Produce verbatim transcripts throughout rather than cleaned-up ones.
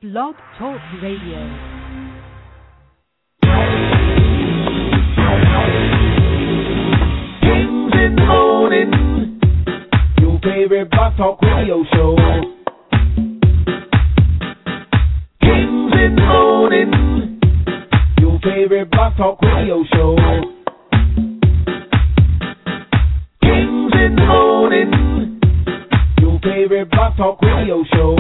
Blog Talk Radio. Kings in the morning, your favorite Blog Talk Radio show. Kings in the morning, your favorite Blog Talk Radio show. Kings in the morning, your favorite Blog Talk Radio show.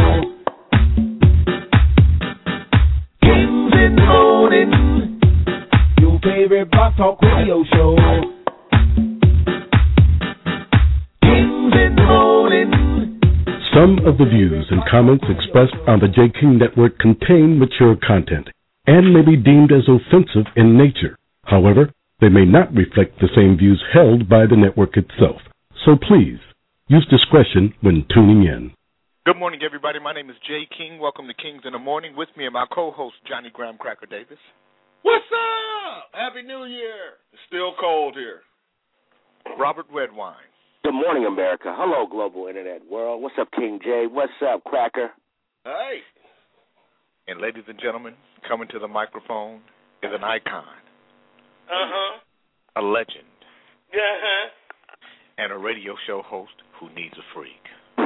Kings in the morning, your favorite Blog Talk Radio show. Some of the views and comments expressed on the J. King Network contain mature content and may be deemed as offensive in nature. However, they may not reflect the same views held by the network itself. So please, use discretion when tuning in. Good morning, everybody. My name is Jay King. Welcome to Kings in the Morning. With me and my co-host, Johnny Graham Cracker Davis. What's up? Happy New Year. It's still cold here. Robert Redwine. Good morning, America. Hello, global internet world. What's up, King Jay? What's up, Cracker? Hey. And ladies and gentlemen, coming to the microphone is an icon. Uh-huh. A legend. Uh-huh. And a radio show host who needs a freak.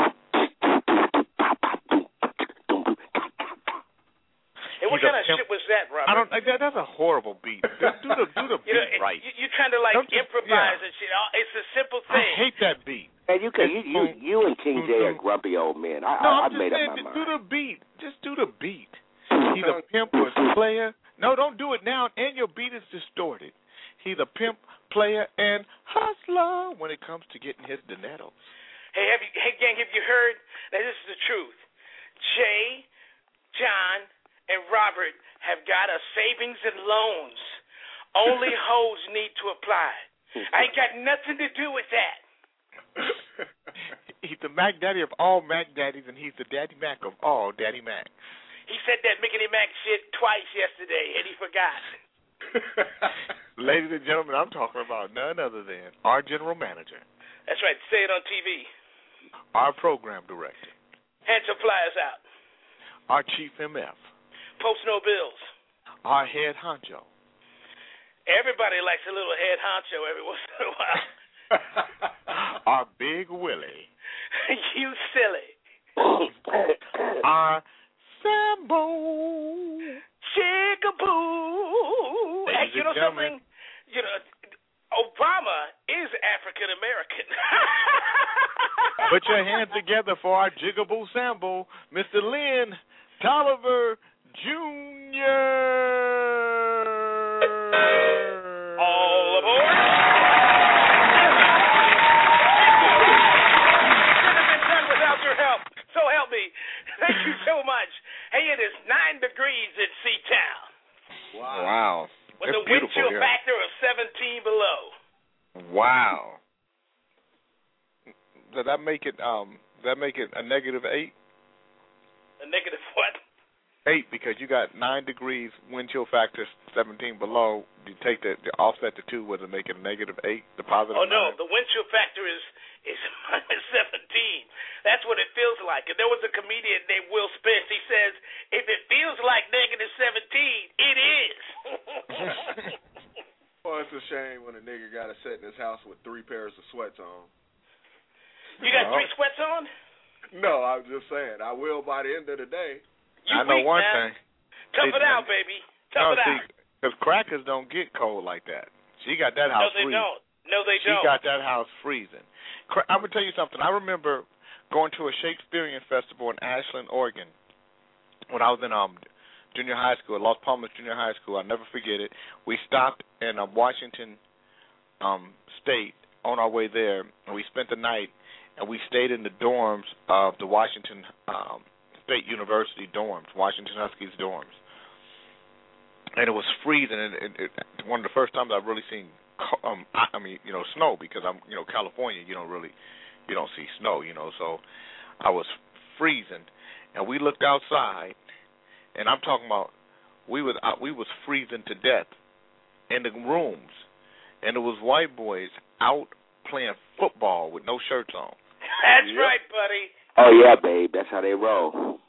Hey, what He's kind of pimp. shit was that, Robert? I don't. That, that's a horrible beat. Do, do the do the you beat know, right. You, you're trying to like Don't you- improvise yeah. and shit. Oh, it's a simple I thing. hate that beat. Hey, you, can, you, you, you and King Jay are grumpy old men. I, No, I, I I'm just made saying, up my just do mind. the beat. Just do the beat. He's a pimp or a player. No, don't do it now, and your beat is distorted. He's a pimp, player, and hustler when it comes to getting his dinettos. Hey, have you, hey, gang, have you heard? Now, this is the truth. Jay, John, and Robert have got a savings and loans. Only hoes need to apply. I ain't got nothing to do with that. He's the Mac Daddy of all Mac Daddies, and he's the Daddy Mac of all Daddy Macs. He said that Mickey Mac shit twice yesterday, and he forgot. Ladies and gentlemen, I'm talking about none other than our general manager, That's right. Say it on T V. our program director, Hand some flyers out. our chief M F, Post no bills. our head honcho. Everybody likes a little head honcho every once in a while. Our Big Willie. You silly. Our Sambo. Chickaboo. Hey, Ladies you know and gentlemen. something? You know, Obama is African American. Put your hands together for our Jiggaboo Sambo, Mister Lynn Tolliver Junior All aboard. Without your help. So help me. Thank you so much. Hey, it is nine degrees in Seatown. Wow. Wow. With It's a wind chill here. factor of seventeen below. Wow. Does that make it um does that make it a negative eight? A negative what? Eight, because you got nine degrees wind chill factor seventeen below. You take the, the offset the two, would it make it a negative eight? The positive Oh no, nine? the wind chill factor is is minus seventeen. That's what it feels like. And there was a comedian named Will Spence. He says, if it feels like negative seventeen, it is. Well, it's a shame when a nigga got to sit in his house with three pairs of sweats on. You got No. three sweats on? No, I'm just saying. I will by the end of the day. You I know weak one now. thing. Tough See, it out, baby. Tough no, it see, out. because crackers don't get cold like that. She got that No, house they freezing. don't. No, they She don't. got that house freezing. Cra- I'm going to tell you something. I remember going to a Shakespearean festival in Ashland, Oregon, when I was in um junior high school, at Los Palmas Junior High School. I'll never forget it. We stopped in um, Washington um, State on our way there, and we spent the night, and we stayed in the dorms of the Washington um, State University dorms, Washington Huskies dorms. And it was freezing, and it, it, one of the first times I've really seen, um, I, I mean, you know, snow, because I'm, you know, California, you don't really, you don't see snow, you know, so I was freezing, and we looked outside, and I'm talking about, we was uh, we was freezing to death in the rooms, and it was white boys out playing football with no shirts on. That's Yep. right, buddy. Oh, yeah, babe. That's how they roll.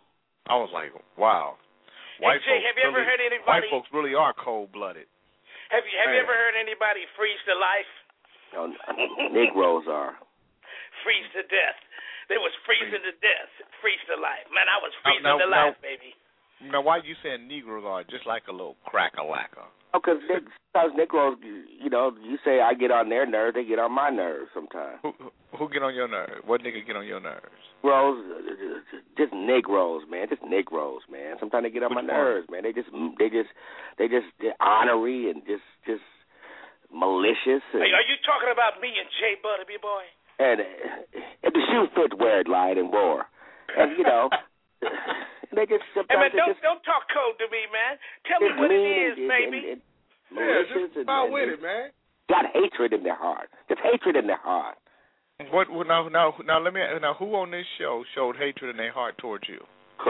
I was like, wow. White hey, Jay, folks have you really, ever heard anybody? White folks really are cold-blooded. Have you Have you ever heard anybody freeze to life? No, Negroes are. Freeze to death. They was freezing to death. Freeze to life. Man, I was freezing now, to now, life, baby. Now, why you saying Negroes are just like a little crack-a-lacker? Oh, because sometimes Negroes, you know, you say I get on their nerves, they get on my nerves sometimes. Who, who, who get on your nerves? What nigga get on your nerves? Negroes, just Negroes, man. Just Negroes, man. Sometimes they get on Which my one? nerves, man. They just, they just, they just they're honorary and just, just malicious. And, Are, are you talking about me and Jay Butterby, boy? And uh, if the shoe fits, wear it, light and war. And you know, they just sometimes Hey man, don't just, don't talk cold to me, man. Tell me what it is, and, baby. And, and, Yeah, malicious just and, about and, with and it, man. got hatred in their heart. Just hatred in their heart. What? Well, now, now, now, let me. Now, who on this show showed hatred in their heart towards you?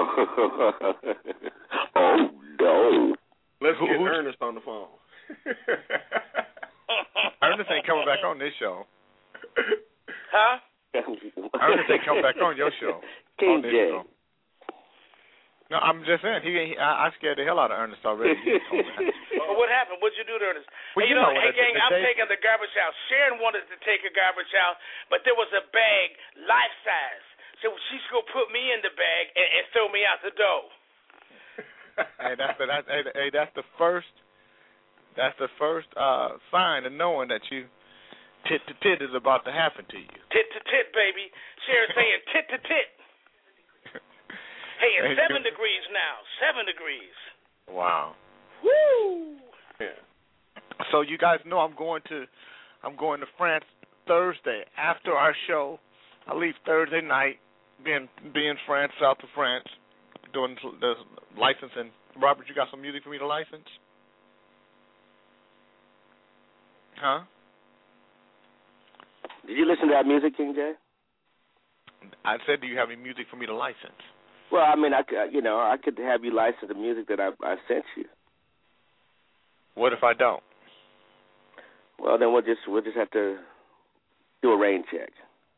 Oh no! Let's Who- get who- Ernest on the phone. Ernest ain't coming back on this show. Huh? Ernest ain't coming back on your show. King on this J. show. No, I'm just saying. He, he I, I scared the hell out of Ernest already. Well, what happened? What'd you do to Ernest? Well, hey, you you know, know, hey the- gang, the I'm day- taking the garbage out. Sharon wanted to take a garbage out, but there was a bag life size. So she's gonna put me in the bag and, and throw me out the door. hey, that's the that's, hey, hey, that's the first. That's the first uh, sign of knowing that you tit to tit is about to happen to you. Tit to tit, baby. Sharon's saying tit to tit. Hey, it's Hey, seven you- degrees now. Seven degrees. Wow. Woo! Yeah. So you guys know I'm going to I'm going to France Thursday after our show. I leave Thursday night, being be in France, south of France, doing the licensing. Robert, you got some music for me to license? Huh? Did you listen to that music, King J? I said, do you have any music for me to license? Well, I mean, I could, you know, I could have you license the music that I, I sent you. What if I don't? Well, then we'll just we'll just have to do a rain check.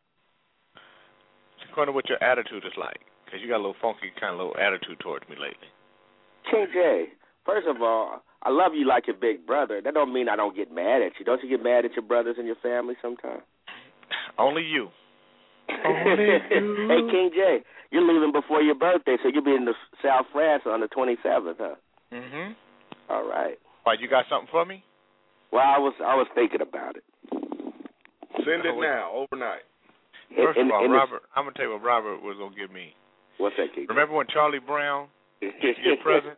It's according to what your attitude is like, because you got a little funky kind of little attitude towards me lately. King J, first of all, I love you like your big brother. That don't mean I don't get mad at you. Don't you get mad at your brothers and your family sometimes? Only you. Only you. Hey, King J, you're leaving before your birthday, so you'll be in the South France on the twenty-seventh, huh? Mm-hmm. All right. Why, you got something for me? Well, I was I was thinking about it. Send it now, overnight. First In- of all, in the- Robert, I'm going to tell you what Robert was going to give me. What's that, King J? Remember when Charlie Brown used to get a present?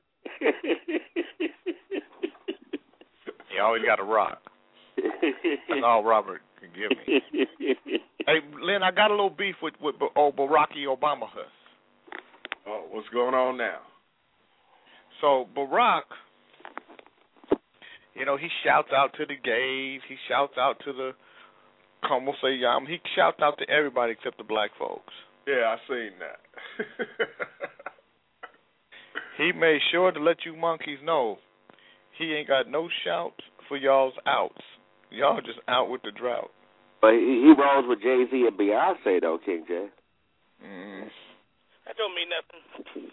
He always got a rock. That's all Robert can give me. Hey, Lynn, I got a little beef with, with old Barack Obama. Oh, what's going on now? So Barack, you know, he shouts out to the gays. He shouts out to the como se llama. He shouts out to everybody except the black folks. Yeah, I seen that. He made sure to let you monkeys know he ain't got no shouts for y'all's outs. Y'all just out with the drought. But he, he rolls with Jay-Z and Beyonce, though, King J. Mm. That don't mean nothing.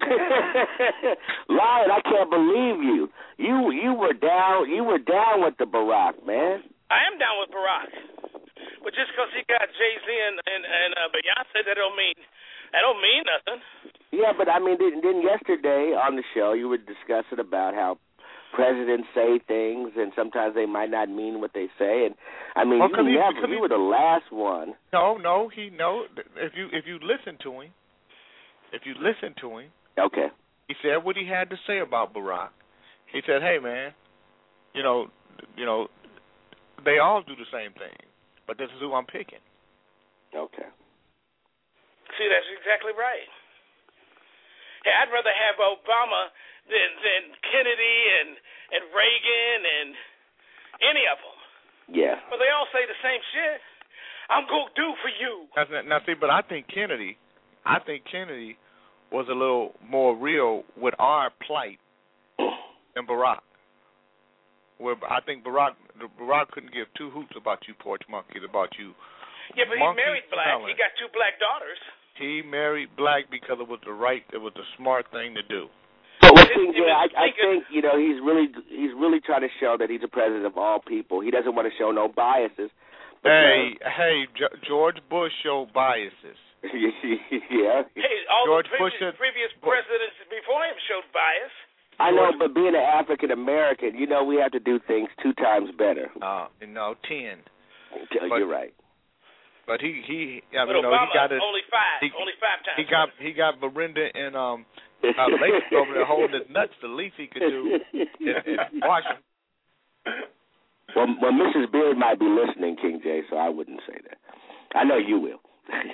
Lion, I can't believe you. You you were down you were down with the Barack, man. I am down with Barack, but just because he got Jay Z and and, and uh, Beyonce, that don't mean that don't mean nothing. Yeah, but I mean, then, then yesterday on the show you were discussing about how presidents say things and sometimes they might not mean what they say, and I mean, Well, you 'cause he- never 'cause you he- were the last one. No, no, he no. If you if you listen to him, if you listen to him, Okay. he said what he had to say about Barack. He said, "Hey, man, you know, you know, they all do the same thing, but this is who I'm picking." Okay. See, that's exactly right. Hey, I'd rather have Obama than than Kennedy and and Reagan and any of them. Yeah. But they all say the same shit. I'm gonna do for you. Now, now, see, but I think Kennedy, I think Kennedy was a little more real with our plight than Barack. Where I think Barack, Barack couldn't give two hoots about you porch monkeys, about you. Yeah, but he monkey married black. smelling. He got two black daughters. He married black because it was the right, it was the smart thing to do. But well, King J, I, I think you know he's really he's really trying to show that he's a president of all people. He doesn't want to show no biases. Hey, hey, G- George Bush showed biases. Yeah. Hey, all George the previous, Bush previous presidents before him showed bias. I know, but being an African American, you know, we have to do things two times better. Uh, no, ten. You're but, right. But he he, I but mean, Obama, he got it. Only five. He, only five times. He got he got Miranda and um. Uh, Lakers over there holding his nuts. The least he could do is, is watch him. Well, well, Missus Beard might be listening, King J, so I wouldn't say that. I know you will.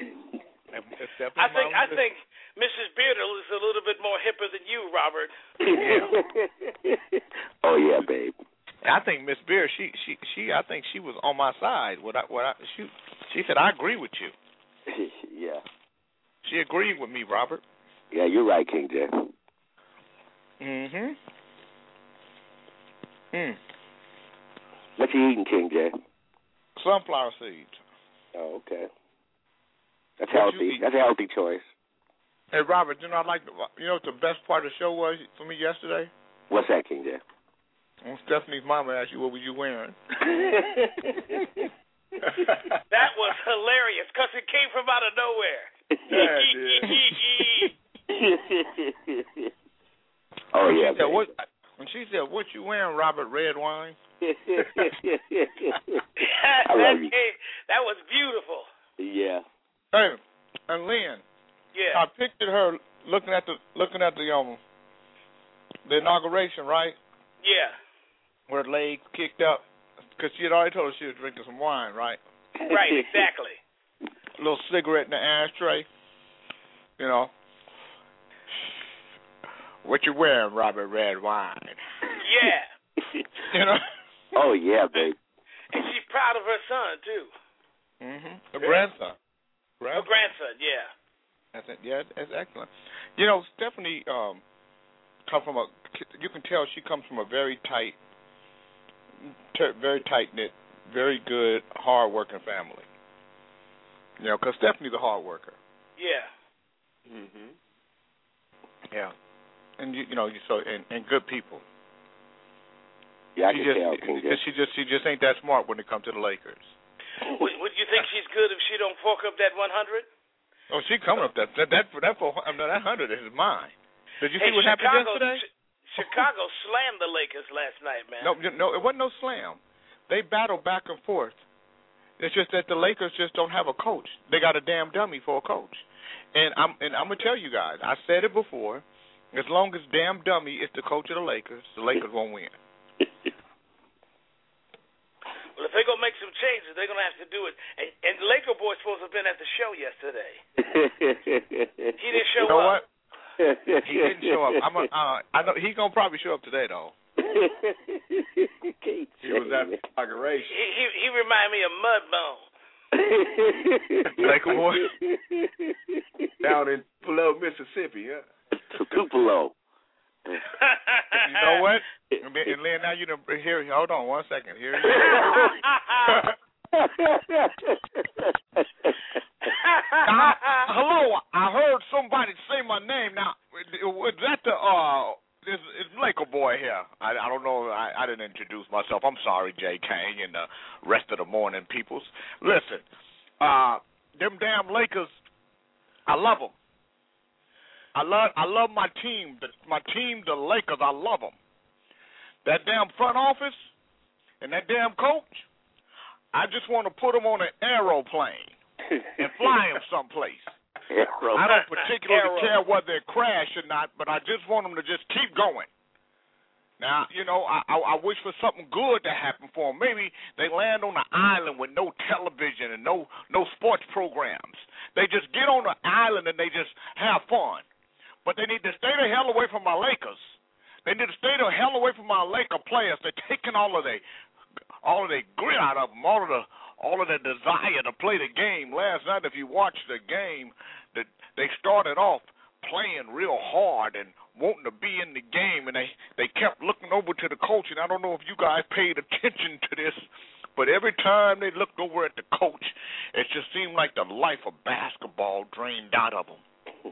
I think I think Missus Beard is a little bit more hipper than you, Robert. Yeah. Oh yeah, babe. I think Miss Beard, she she she, I think she was on my side. What I what I she she said I agree with you. Yeah. She agreed with me, Robert. Yeah, you're right, King J. Mm-hmm. Mm. What you eating, King J? Sunflower seeds. Oh, okay. That's What healthy. That's a healthy choice. Hey, Robert, you know I like the, you know what the best part of the show was for me yesterday? What's that, King J? When Stephanie's mama asked you what were you wearing. That was hilarious because it came from out of nowhere. Yeah, it did. Oh yeah. She said, what, when she said, "What you wearing, Robert? Red wine." I that, love you. came, that was beautiful. Yeah. Hey, and Lynn. Yeah. I pictured her looking at the looking at the um the inauguration, right? Yeah. With her legs kicked up, because she had already told us she was drinking some wine, right? Right. Exactly. A little cigarette in the ashtray. You know. What you wearing, Robert? Red wine. Yeah. You know. Oh yeah, babe. And she's proud of her son too. Mhm. Her grandson. Her grandson. Yeah. That's it. Yeah, that's excellent. You know, Stephanie um, come from a. You can tell she comes from a very tight, ter- very tight knit, very good, hard working family. You know, because Stephanie's a hard worker. Yeah. Mhm. Yeah, and you, you know, you so and, and good people. Yeah, I she can just, tell. King J. She just, she just ain't that smart when it comes to the Lakers. Would, would you think she's good if she don't fork up that one hundred? Oh, she coming up that that that that four, I mean, that hundred is mine. Did you hey, see what Chicago, happened yesterday? Ch- Chicago slammed the Lakers last night, man. No, no, it wasn't no slam. They battled back and forth. It's just that the Lakers just don't have a coach. They got a damn dummy for a coach. And I'm and I'm gonna tell you guys, I said it before. As long as damn dummy is the coach of the Lakers, the Lakers won't win. Well, if they're going to make some changes, they're going to have to do it. And, and the Laker boy supposed to have been at the show yesterday. He didn't show you know up. What? He didn't show up. I'm a, uh, I know he's going to probably show up today, though. He was at the inauguration. He, he, he reminded me of Mudbone. Laker boy? Down in Tupelo, Mississippi, huh? Tupelo. You know what? And Lynn, now you done here. Hold on one second. Here. Now, hello, I heard somebody say my name. Now, was that the uh? Is, is Laker boy here? I, I don't know. I, I didn't introduce myself. I'm sorry, Jay Kane and the rest of the morning peoples. Listen, uh, them damn Lakers. I love them. I love I love my team, the, my team, the Lakers. I love them. That damn front office and that damn coach, I just want to put them on an aeroplane and fly them someplace. I don't particularly care whether they crash or not, but I just want them to just keep going. Now, you know, I, I, I wish for something good to happen for them. Maybe they land on an island with no television and no no sports programs. They just get on the island and they just have fun. But they need to stay the hell away from my Lakers. They need to stay the hell away from my Laker players. They're taking all of their all of their grit out of them, all of the all of their desire to play the game. Last night, if you watched the game, that they started off playing real hard and wanting to be in the game, and they, they kept looking over to the coach. And I don't know if you guys paid attention to this, But every time they looked over at the coach, it just seemed like the life of basketball drained out of them.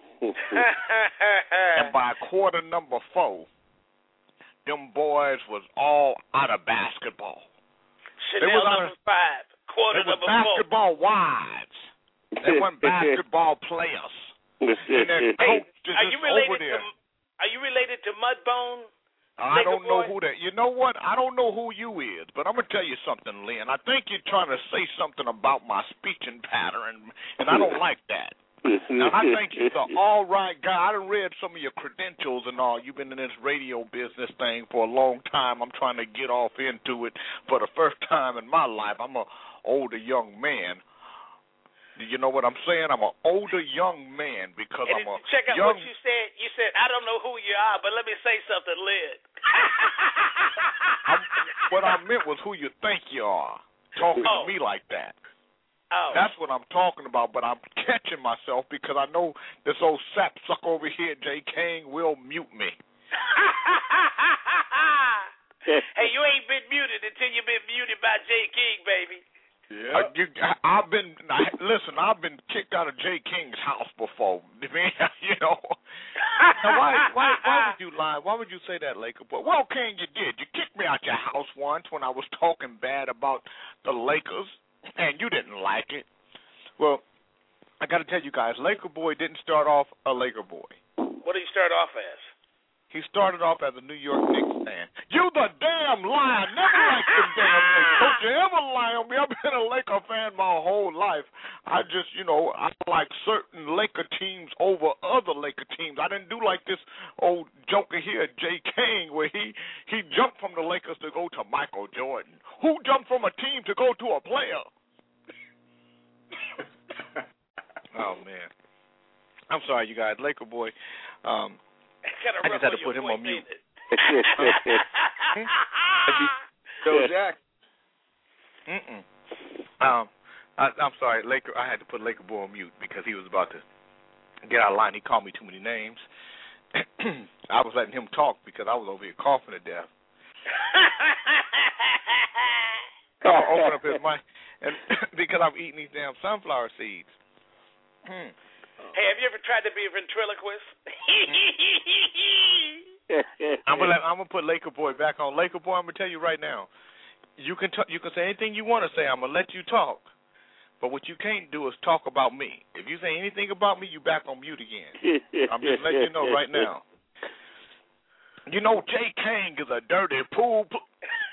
And by quarter number four, them boys was all out of basketball. Chanel they was number of, five, quarter they number was basketball four. wives. They weren't basketball players. And their coach hey, is are you related over there. To, are you related to Mudbone? I don't boy? know who that. You know what? I don't know who you is, but I'm gonna tell you something, Lynn. I think you're trying to say something about my speeching pattern, and I don't like that. Now, I think you're the all right guy. I done read some of your credentials and all. You've been in this radio business thing for a long time. I'm trying to get off into it for the first time in my life. I'm a older young man. You know what I'm saying? I'm an older young man because and I'm a check out young... what you said. You said, I don't know who you are, but let me say something, Lynn. What I meant was who you think you are, talking oh. to me like that. Oh. That's what I'm talking about, but I'm catching myself because I know this old sap sucker over here, Jay King, will mute me. Hey, you ain't been muted until you've been muted by Jay King, baby. Yeah. Uh, you, I've been I, listen. I've been kicked out of Jay King's house before. You know. Now, why, why, why would you lie? Why would you say that, Laker boy? Well, King, you did. You kicked me out your house once when I was talking bad about the Lakers, and you didn't like it. Well, I got to tell you guys, Laker boy didn't start off a Laker boy. What did he start off as? He started off as a New York Knicks fan. You the damn liar. Never liked the damn Knicks. Don't you ever lie on me. I've been a Laker fan my whole life. I just, you know, I like certain Laker teams over other Laker teams. I didn't do like this old joker here, Jay King, where he, he jumped from the Lakers to go to Michael Jordan. Who jumped from a team to go to a player? Oh, man. I'm sorry, you guys. Laker boy. Um, I just had to put him on mute. So, Jack. Mm-mm. Um, I, I'm sorry, Laker. I had to put Laker boy on mute because he was about to get out of line. He called me too many names. I was letting him talk because I was over here coughing to death. Oh, open up his mic, and because I'm eating these damn sunflower seeds. Hmm. Hey, have you ever tried to be a ventriloquist? I'm gonna let, I'm gonna put Laker boy back on. Laker boy, I'm gonna tell you right now. You can t- you can say anything you want to say. I'm gonna let you talk, but what you can't do is talk about me. If you say anything about me, you back on mute again. I'm just letting you know right now. You know, Jay King is a dirty pool. Po-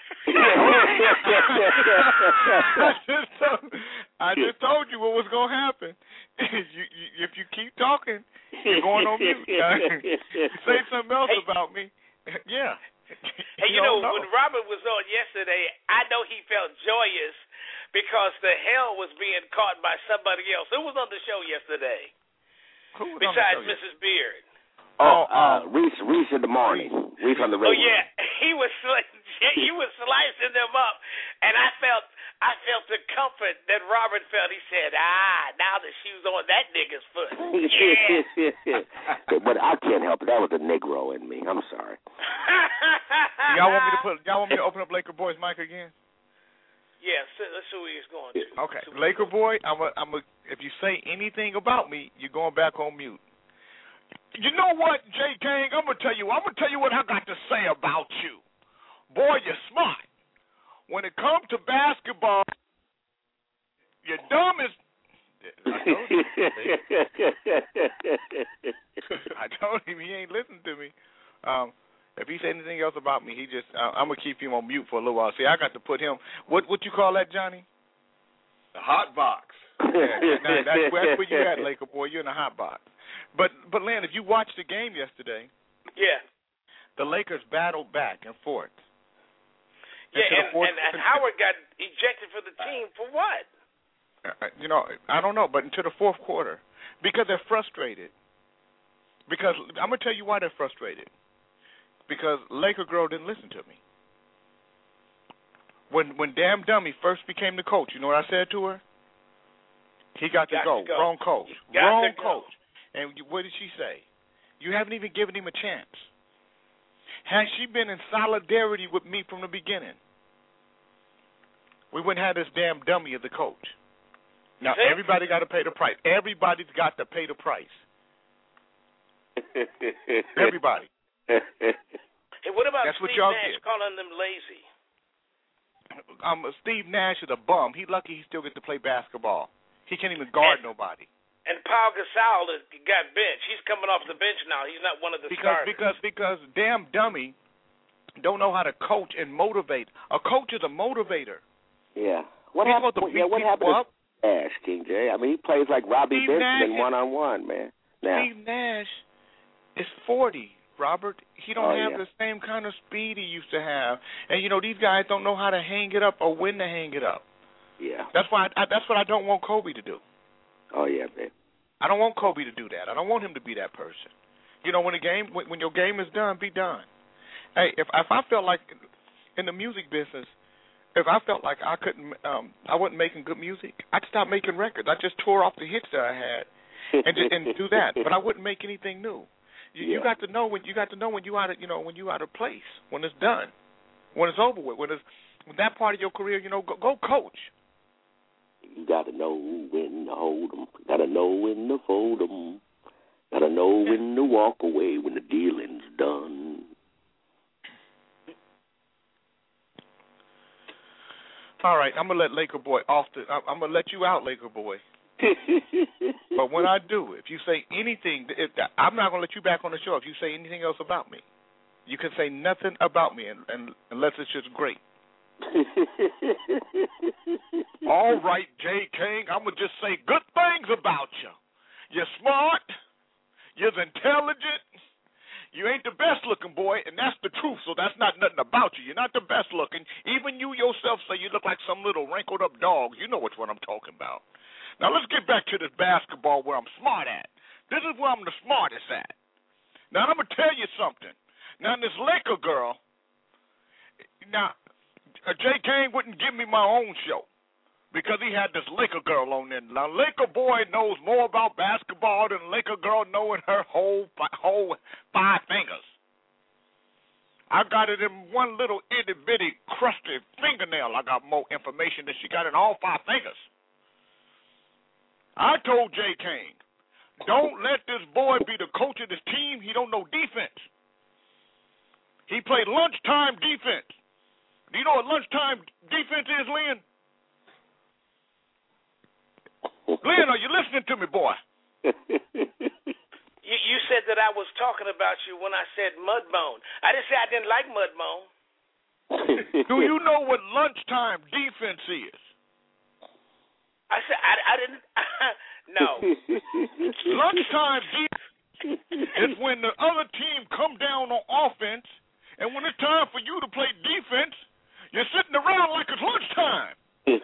I, just told, I just told you what was going to happen. you, you, if you keep talking, you're going on mute. Say something else hey, about me. Yeah. Hey, you, you know, know, when Robert was on yesterday, I know he felt joyous because the hell was being caught by somebody else. Who was on the show yesterday? Who was besides on the show Missus Beard? Oh, uh, Reese, Reese in the morning. Reese on the radio. Oh yeah, he was he was slicing them up, and I felt I felt the comfort that Robert felt. He said, "Ah, now the shoe's on that nigga's foot." Yeah. But I can't help it. That was a Negro in me. I'm sorry. Y'all want me to put? Y'all want me to open up Laker Boy's mic again? Yeah, so let's see where he's going to. Okay, Laker Boy, I'm a, I'm a, if you say anything about me, you're going back on mute. You know what, Jay King? I'm gonna tell you. I'm gonna tell you what I got to say about you. Boy, you're smart. When it comes to basketball, you're dumb as. I told him. I told him he ain't listening to me. Um, if he said anything else about me, he just. Uh, I'm gonna keep him on mute for a little while. See, I got to put him. What what you call that, Johnny? The hot box. Yeah, now, that's, that's where you at, Laker boy. You're in the hot box. But, but Len, if you watched the game yesterday, yeah, the Lakers battled back and forth. Yeah, and, and, and Howard got ejected for the team for what? Uh, you know, I don't know, but into the fourth quarter, because they're frustrated. Because I'm gonna tell you why they're frustrated. Because Laker girl didn't listen to me. When when Damn Dummy first became the coach, you know what I said to her? He got, got to, go. to go. Wrong coach. Got Wrong to coach. Go. And what did she say? You haven't even given him a chance. Has she been in solidarity with me from the beginning? we wouldn't have this damn dummy as the coach. Now, See? everybody got to pay the price. Everybody's got to pay the price. Everybody. Hey, what about That's what Steve y'all Nash get. calling them lazy? Um, Steve Nash is a bum. He's lucky he still gets to play basketball. He can't even guard and, nobody. And Paul Gasol is, got benched. He's coming off the bench now. He's not one of the because, starters. Because because damn dummy don't know how to coach and motivate. A coach is a motivator. Yeah. What He's happened? supposed to Yeah, beat what people happened up. to Nash, King J? I mean, he plays like Robbie Steve Benson Nash one on one, man. Now. Steve Nash is forty, Robert. He don't Oh, have yeah. the same kind of speed he used to have. And you know, these guys don't know how to hang it up or when to hang it up. Yeah. That's why I, I, that's what I don't want Kobe to do. Oh yeah, babe. I don't want Kobe to do that. I don't want him to be that person. You know, when the game when, when your game is done, be done. Hey, if if I felt like in the music business, if I felt like I couldn't, um, I wasn't making good music, I'd stop making records. I just tore off the hits that I had and just, and do that. But I wouldn't make anything new. You, Yeah. you got to know when you got to know when you out of you know when you out of place, when it's done, when it's over with, when it's when that part of your career, you know, go, go coach. You got to know when to hold 'em. Got to know when to fold 'em. Got to know when to walk away when the dealing's done. All right, I'm gonna let Laker Boy off the. I'm gonna let you out, Laker Boy. But when I do, if you say anything, if, I'm not gonna let you back on the show. If you say anything else about me, you can say nothing about me, and, and unless it's just great. All right, Jay King, I'm gonna just say good things about you. You're smart. You're intelligent. You ain't the best looking boy, and that's the truth, so that's not nothing about you. You're not the best looking. Even you yourself say you look like some little wrinkled up dog. You know which one I'm talking about. Now let's get back to this basketball where I'm smart at. This is where I'm the smartest at. Now I'm going to tell you something. Now this Laker girl, now Jay King wouldn't give me my own show because he had this Laker girl on there. Now, Laker boy knows more about basketball than Laker girl knowing her whole whole five fingers. I got it in one little itty-bitty crusty fingernail. I got more information than she got in all five fingers. I told Jay King, don't let this boy be the coach of this team. He don't know defense. He played lunchtime defense. Do you know what lunchtime defense is, Lynn? Lynn, are you listening to me, boy? You, you said that I was talking about you when I said Mudbone. I didn't say I didn't like Mudbone. Do you know what lunchtime defense is? I said I, I didn't. No. Lunchtime defense is when the other team come down on offense, and when it's time for you to play defense, you're sitting around like it's lunchtime.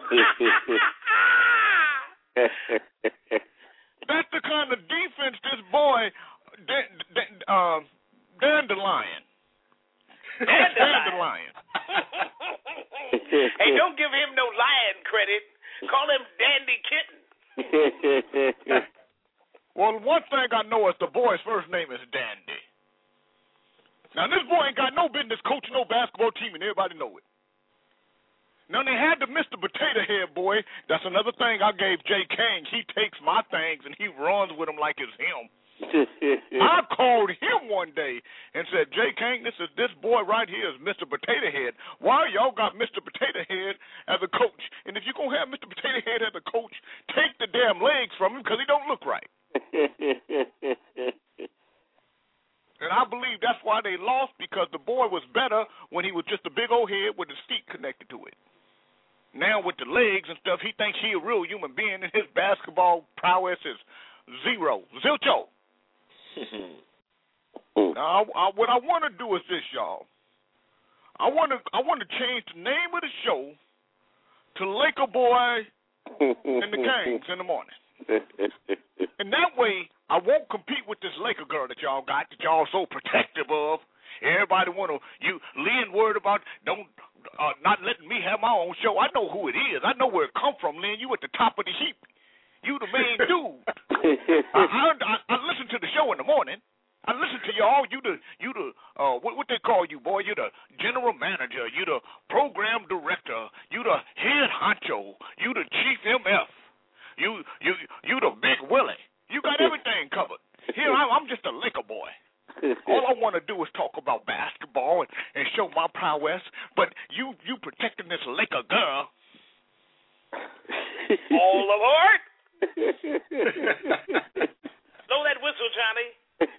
That's the kind of defense this boy, Dan, Dan, uh, Dandelion. Dandelion. Hey, don't give him no lion credit. Call him Dandy Kitten. Well, one thing I know is the boy's first name is Dandy. Now, this boy ain't got no business coaching no basketball team, and everybody know it. Now, they had the Mister Potato Head boy. That's another thing I gave Jay King. He takes my things, and he runs with them like it's him. I called him one day and said, Jay King, this is this boy right here is Mister Potato Head. Why y'all got Mister Potato Head as a coach? And if you're going to have Mister Potato Head as a coach, take the damn legs from him because he don't look right. And I believe that's why they lost, because the boy was better when he was just a big old head with his feet connected to it. Now with the legs and stuff, he thinks he a real human being, and his basketball prowess is zero, zilcho. Now, I, I, what I want to do is this, y'all. I want to I want to change the name of the show to Laker Boy and the Kings in the morning. And that way, I won't compete with this Laker girl that y'all got, that y'all so protective of. Everybody want to, you, Lynn worried about don't uh, not letting me have my own show. I know who it is. I know where it come from, Lynn. You at the top of the heap. You the main dude. I, I, I listen to the show in the morning. I listen to y'all. You the you the uh, what, what they call you, boy? You the general manager. You the program director. You the head about basketball and, and show my prowess, but you you protecting this Laker girl. All aboard! Blow that whistle, Johnny.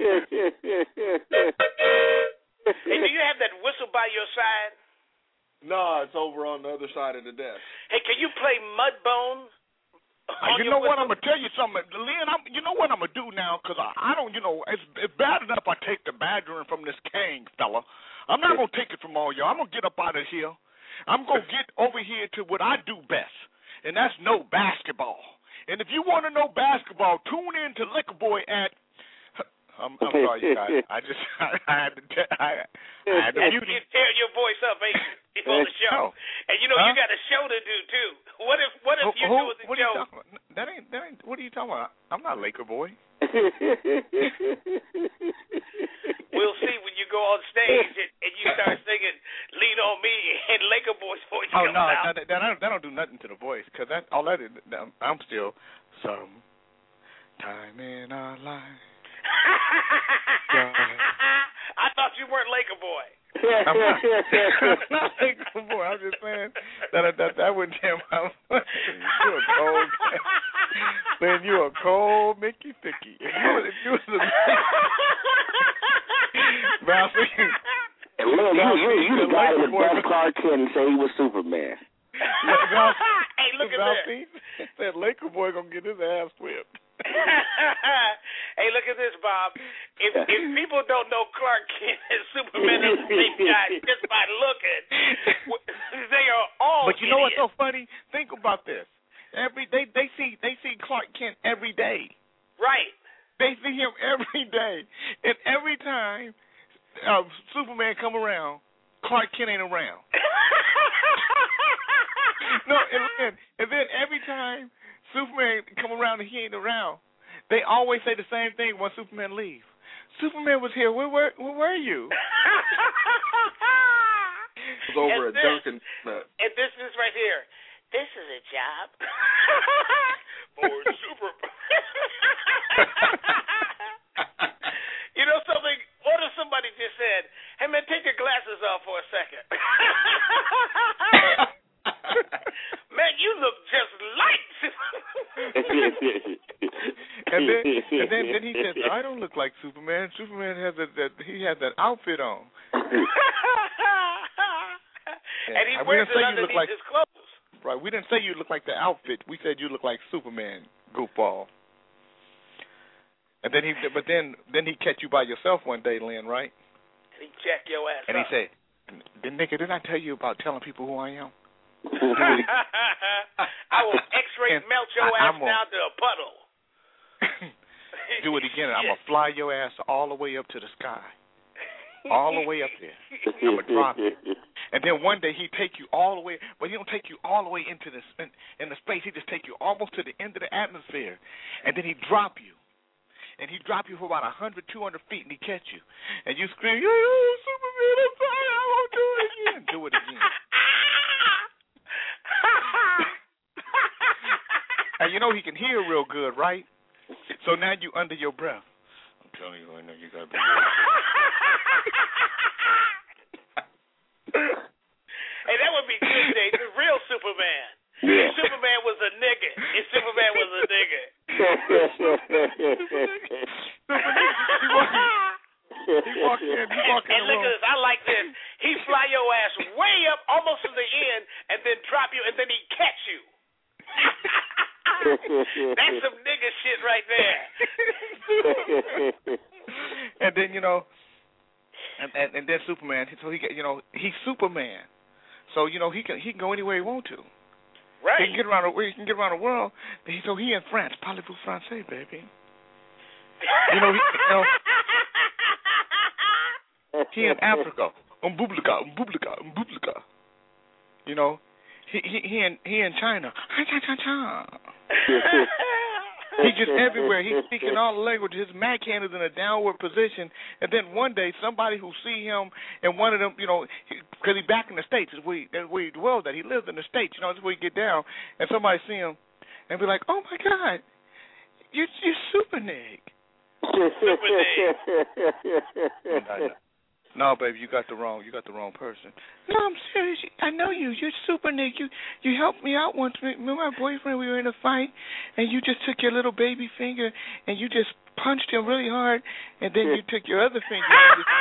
Hey, do you have that whistle by your side? No, it's over on the other side of the desk. Hey, can you play Mudbone? Uh, you know what? I'm gonna tell you something, Lynn. I'm, you know what I'm gonna do now? Cause I, I don't, you know, it's, it's bad enough I take the badgering from this Kang fella. I'm not gonna take it from all y'all. I'm gonna get up out of here. I'm gonna get over here to what I do best, and that's know basketball. And if you want to know basketball, tune in to Liquor Boy at. I'm, I'm sorry, you guys. I just I, I had to t- I, I had to mute you. Tear your voice up, ain't you? Before the show, and you know huh? you got a show to do too. What if what if who, you who, do the what show? Are you talking about? That ain't that ain't. What are you talking about? I'm not Laker Boy. We'll see when you go on stage and, and you start singing "Lean on Me" and Laker Boy's voice oh, comes no, out. Oh no, that, that, that don't do nothing to the voice because that all that is. I'm still some time in our life. I thought you weren't Laker Boy. I'm not, I'm not Laker Boy. I'm just saying that that that wouldn't him. You a cold man. You a cold Mickey Ficky. If you if you was a Ralphie, and Lynn, you you you the guy that Buzz Clark Kent and say he was Superman. Hey, look at Ralphie that. Said Laker Boy gonna get his ass whipped. Hey, look at this, Bob. If if people don't know Clark Kent and Superman are the same guy just by looking, they are all. But you know idiots. what's so funny? Think about this. Every they they see they see Clark Kent every day. Right. They see him every day, and every time uh, Superman come around, Clark Kent ain't around. No, and then and then every time Superman come around and he ain't around, they always say the same thing when Superman leaves. Superman was here. Where were where were you? It was over and at this, Dunkin'. And this is right here. This is a job for Super. You know something? What if somebody just said, "Hey man, take your glasses off for a second." Man, you look just like. and then, and then, then he says, "I don't look like Superman. Superman has that, that he has that outfit on." And he wears it underneath like, his clothes. Right. We didn't say you look like the outfit. We said you look like Superman, goofball. And then he, but then, then he catch you by yourself one day, Lynn, right? And he jack your ass and up. he said, "Then nigga, didn't I tell you about telling people who I am?" I will X-ray melt your I, ass down to a puddle. Do it again. I'm gonna fly your ass all the way up to the sky, all the way up there. I'm gonna drop you, and then one day he take you all the way, but he don't take you all the way into the in, in the space. He just take you almost to the end of the atmosphere, and then he drop you, and he drop you for about a hundred, two hundred feet, and he catch you, and you scream, "Yo, Superman, I'm sorry, I won't do it again." Do it again. And you know he can hear real good, right? So now you under your breath. I'm telling you right now, you gotta be Hey, that would be good, Jay. The real Superman. Yeah. Superman was a nigga. If Superman was a nigga. He walk in, he walk in and, and look at this. I like this. He fly your ass way up, almost to the end, and then drop you, and then he catch you. That's some nigga shit right there. And then you know, and, and and then Superman. So he, you know, he's Superman. So you know he can he can go anywhere he want to. Right. He can get around. The, he can get around the world. So he in France. Parlez-vous français, baby? You know, he, you know, he in Africa. Umbublika, umbublika, umbublika. You know, he he he in he in China. He's just everywhere. He's speaking all the languages. His Mac hand is in a downward position, and then one day somebody who see him and one of them, you know, because he, he's back in the States, is where he, that's where he dwells at. He lives in the States, you know, that's where he get down, and somebody see him and be like, "Oh my God, you you super nig." Super nig. No, baby, you got the wrong. You got the wrong person. No, I'm serious. I know you. You're Super Nick. You you helped me out once. Me and my boyfriend, we were in a fight, and you just took your little baby finger and you just punched him really hard, and then you took your other finger.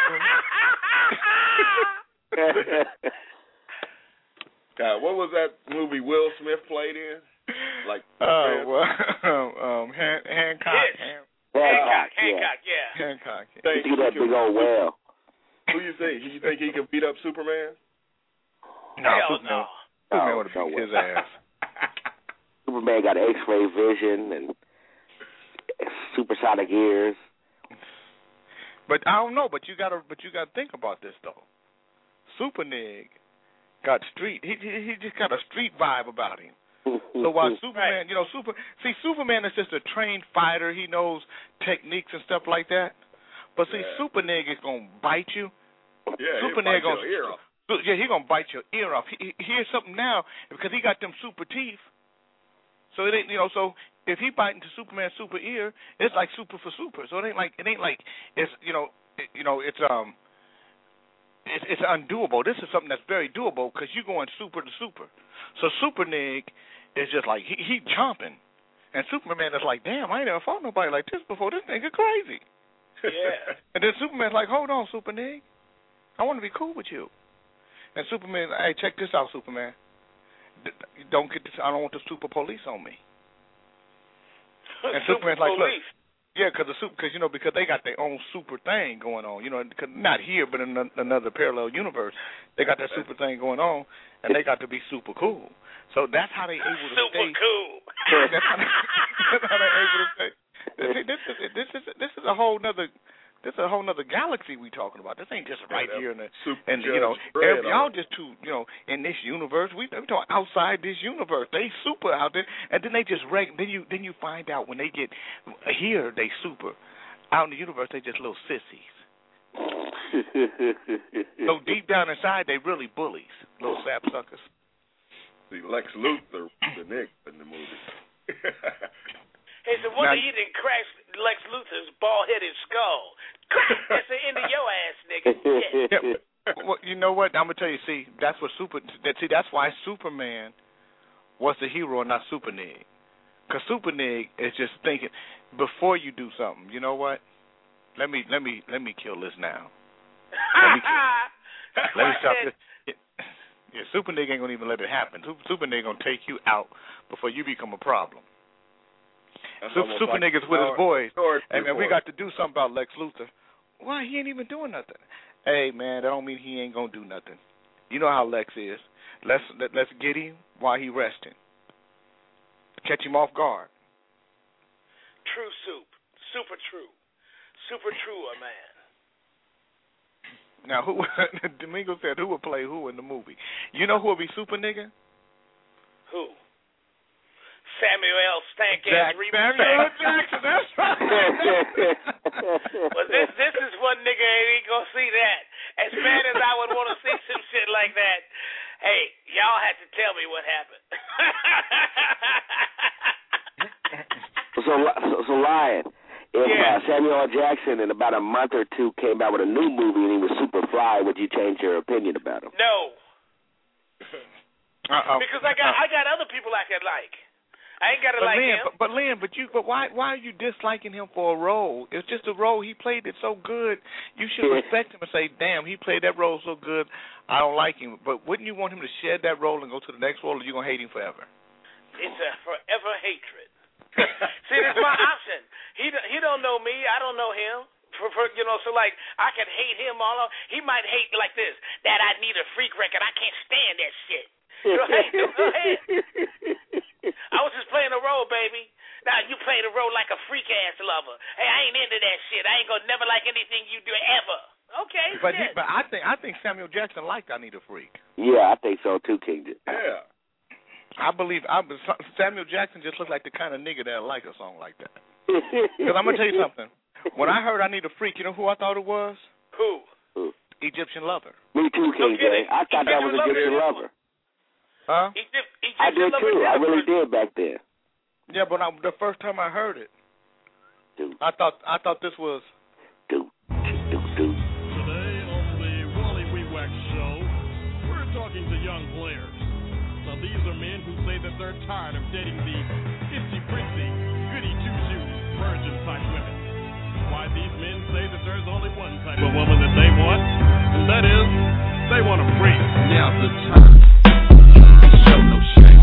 And just, God, what was that movie Will Smith played in? Like, oh, well, um, um, Han- Hancock. Han- Hancock, yeah. Hancock, yeah. Hancock. You see that big old whale. Who you think? You think he could beat up Superman? No, Hell Superman, no. Superman No, would have no beat way. his ass. Superman got X-ray vision and supersonic ears. But I don't know. But you gotta, but you gotta think about this though. Super Nig got street. He he, he just got a street vibe about him. So while Superman, Right. you know, super see Superman is just a trained fighter. He knows techniques and stuff like that. But see, Yeah. Super Nig is gonna bite you. Yeah, Super he'll bite Nig gonna your ear off. So, yeah, he gonna bite your ear off. He, he, here's something now because he got them super teeth. So it ain't, you know. So if he bite into Superman's super ear, it's like super for super. So it ain't like it ain't like it's you know it, you know it's um it's, it's undoable. This is something that's very doable because you're going super to super. So Super Nig is just like he he chomping, and Superman is like, damn, I ain't never fought nobody like this before. This nigga crazy. Yeah. And then Superman's like, hold on, Super Nig, I want to be cool with you. And Superman, hey, check this out, Superman. D- Don't get this. I don't want the super police on me. And Super Superman's like, look, police. yeah, because the super, because you know, because they got their own super thing going on. You know, cause not here, but in a, another parallel universe, they got that super thing going on, and they got to be super cool. So that's how they able to Super stay. cool. That's how, they, that's how they able to stay. See, this is this is this is a whole nother. This is a whole nother galaxy we talking about. This ain't just right Yeah, here in the Super and Judge you know Dredd every, y'all on it. just too you know in this universe. We we talking outside this universe. They super out there, and then they just reg. Then you then you find out when they get here they super. Out in the universe they just little sissies. So deep down inside they really bullies, little sapsuckers. See, Lex Luthor, the Nick in the movie. Hey, so one Now- day you didn't crash Lex Luthor's bald-headed skull. Crack! That's the end of your ass, nigga. Yeah. Yeah, well, you know what? I'm gonna tell you. See, that's what super. That, see, that's why Superman was the hero and not Super Nig. Because Super Nig is just thinking before you do something. You know what? Let me let me let me kill this now. Let me kill, let me stop this. Yeah, yeah, Super Nig ain't gonna even let it happen. Super, Super Nig gonna take you out before you become a problem. That's Super, almost Super like Nig is with his Sword- boys. Sword Hey man, we Report. got to do something about Lex Luthor. Why he ain't even doing nothing? Hey man, that don't mean he ain't gonna do nothing. You know how Lex is. Let's let, let's get him while he resting. Catch him off guard. True soup. Super true. Super true, a man. Now who? Domingo said who would play who in the movie? You know who would be Super Nigga? Who? Samuel L. Stank Jack ass Samuel Jackson. That's right. Well, this this is one nigga ain't gonna see that. As bad as I would want to see some shit like that, hey, y'all had to tell me what happened. so, so, so, Lion, if Yeah. uh, Samuel L. Jackson in about a month or two came out with a new movie and he was super fly, would you change your opinion about him? No, Uh-oh. because I got Uh-oh. I got other people I can like. I ain't gotta But like Lynn, him. but, but Lynn, but you, but why, why are you disliking him for a role? It's just a role. He played it so good. You should respect him and say, "Damn, he played that role so good. I don't like him." But wouldn't you want him to shed that role and go to the next role, or you gonna hate him forever? It's a forever hatred. See, that's my option. He don't- he don't know me. I don't know him. For, for you know, so like I can hate him all over. He might hate like this. That I need a freak record. I can't stand that shit. Go ahead. Go ahead. I was just playing a role, baby. Now you play the role like a freak ass lover. Hey, I ain't into that shit. I ain't gonna never like anything you do ever. Okay. But he, shit. but I think I think Samuel Jackson liked "I Need a Freak." Yeah, I think so too, King. Yeah. I believe I, Samuel Jackson just looked like the kind of nigga that like a song like that. Because I'm gonna tell you something. When I heard "I Need a Freak," you know who I thought it was? Who? Egyptian Lover. Me too, King Okay, J. I thought that was Egyptian Egyptian Lover. Lover. Huh? Egypt, Egyptian I did Lover too. I really Jennifer. did back then. Yeah, but I, the first time I heard it, Dude, I thought I thought this was. dude, dude, dude. men who say that they're tired of dating the itsy-bitsy, goody-two-shoes, virgin-type women. Why, these men say that there's only one type of woman that they want, and that is, they want a freak. Now's the time to show no shame.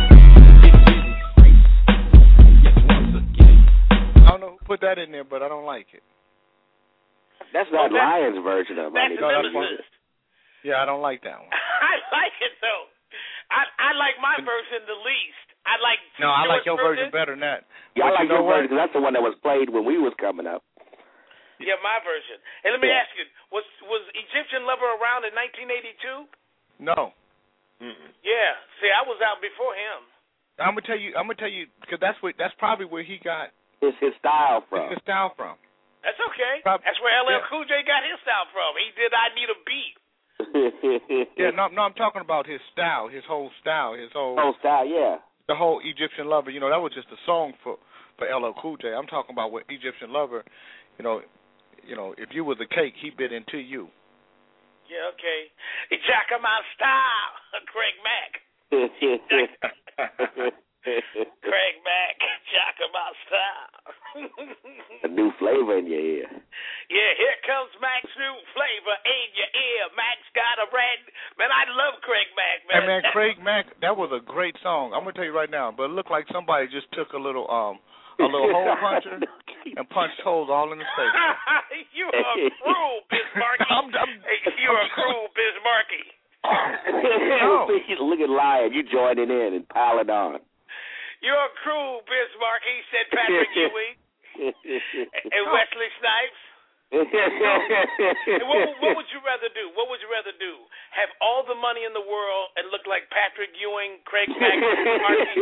Yes, once again. I don't know who put that in there, but I don't like it. That's not Oh, that's- Lion's version of it. That's No, that's Nemesis. Yeah, I don't like that one. I like it though. I I like my version the least. I like. No, I like your Stewart's version better than that. Yeah, I But like you know your what? version because that's the one that was played when we was coming up. Yeah, my version. And let me Yeah. ask you: Was was Egyptian Lover around in nineteen eighty-two? No. Mm-mm. Yeah. See, I was out before him. I'm gonna tell you. I'm gonna tell you because that's what that's probably where he got It's his style from. his style from. That's okay. Prob- That's where L L yeah. Cool J got his style from. He did I Need a Beat. Yeah, no, no, I'm talking about his style, his whole style, his whole Whole style, yeah. the whole Egyptian Lover. You know, that was just a song for for L L Cool J. I'm talking about what Egyptian Lover. You know, you know, if you was a cake, he bit into you. Yeah, okay. Jack of my style, Craig Mack. Craig Mack, Jack of my style. A new flavor in your ear. Yeah, here comes Mac's new flavor in your ear. Mac's got a red. Man, I love Craig Mack, man. And man, Craig Mack, that was a great song. I'm gonna tell you right now, but it looked like somebody just took a little um a little hole puncher and punched holes all in his face. You are cruel, Bismarcky. I'm, I'm, you are cruel, Bismarcky. No. Look at Lion, you joining in and piling on. You're cruel, Bismarcky, said Patrick Ewing. And Wesley Snipes. And what, what would you rather do? What would you rather do? Have all the money in the world and look like Patrick Ewing, Craig Mack, Bismarcky,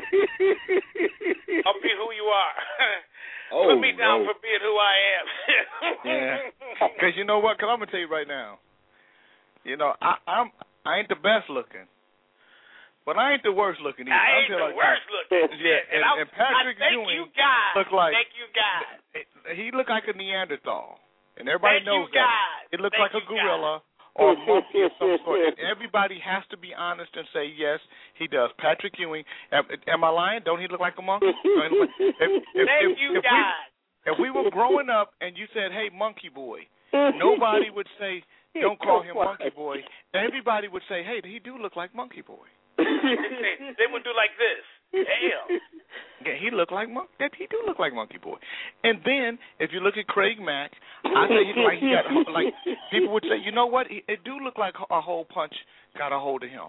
or be who you are? Oh, Put me down no. for being who I am. Yeah. Because you know what? Because I'm going to tell you right now. You know, I, I'm, I ain't the best looking. But I ain't the worst looking either. I ain't the like worst that. looking. Yeah, and, and, and Patrick I thank Ewing you, God. looked like Thank you, God. he looked like a Neanderthal, and everybody Thank knows you, that. God. It looked Thank like a you, gorilla or a monkey of some sort. And everybody has to be honest and say yes, he does. Patrick Ewing. Am, am I lying? Don't he look like a monkey? If, if, if, Thank if, you, if God. We, if we were growing up and you said, "Hey, monkey boy," nobody would say, "Don't call him monkey boy." Everybody would say, "Hey, he do look like monkey boy." they, they would do like this. Damn. Yeah, he looked like mon- he do look like Monkey Boy. And then if you look at Craig Mack, I say he like he got like people would say, you know what? It, it do look like a whole punch got a hold of him.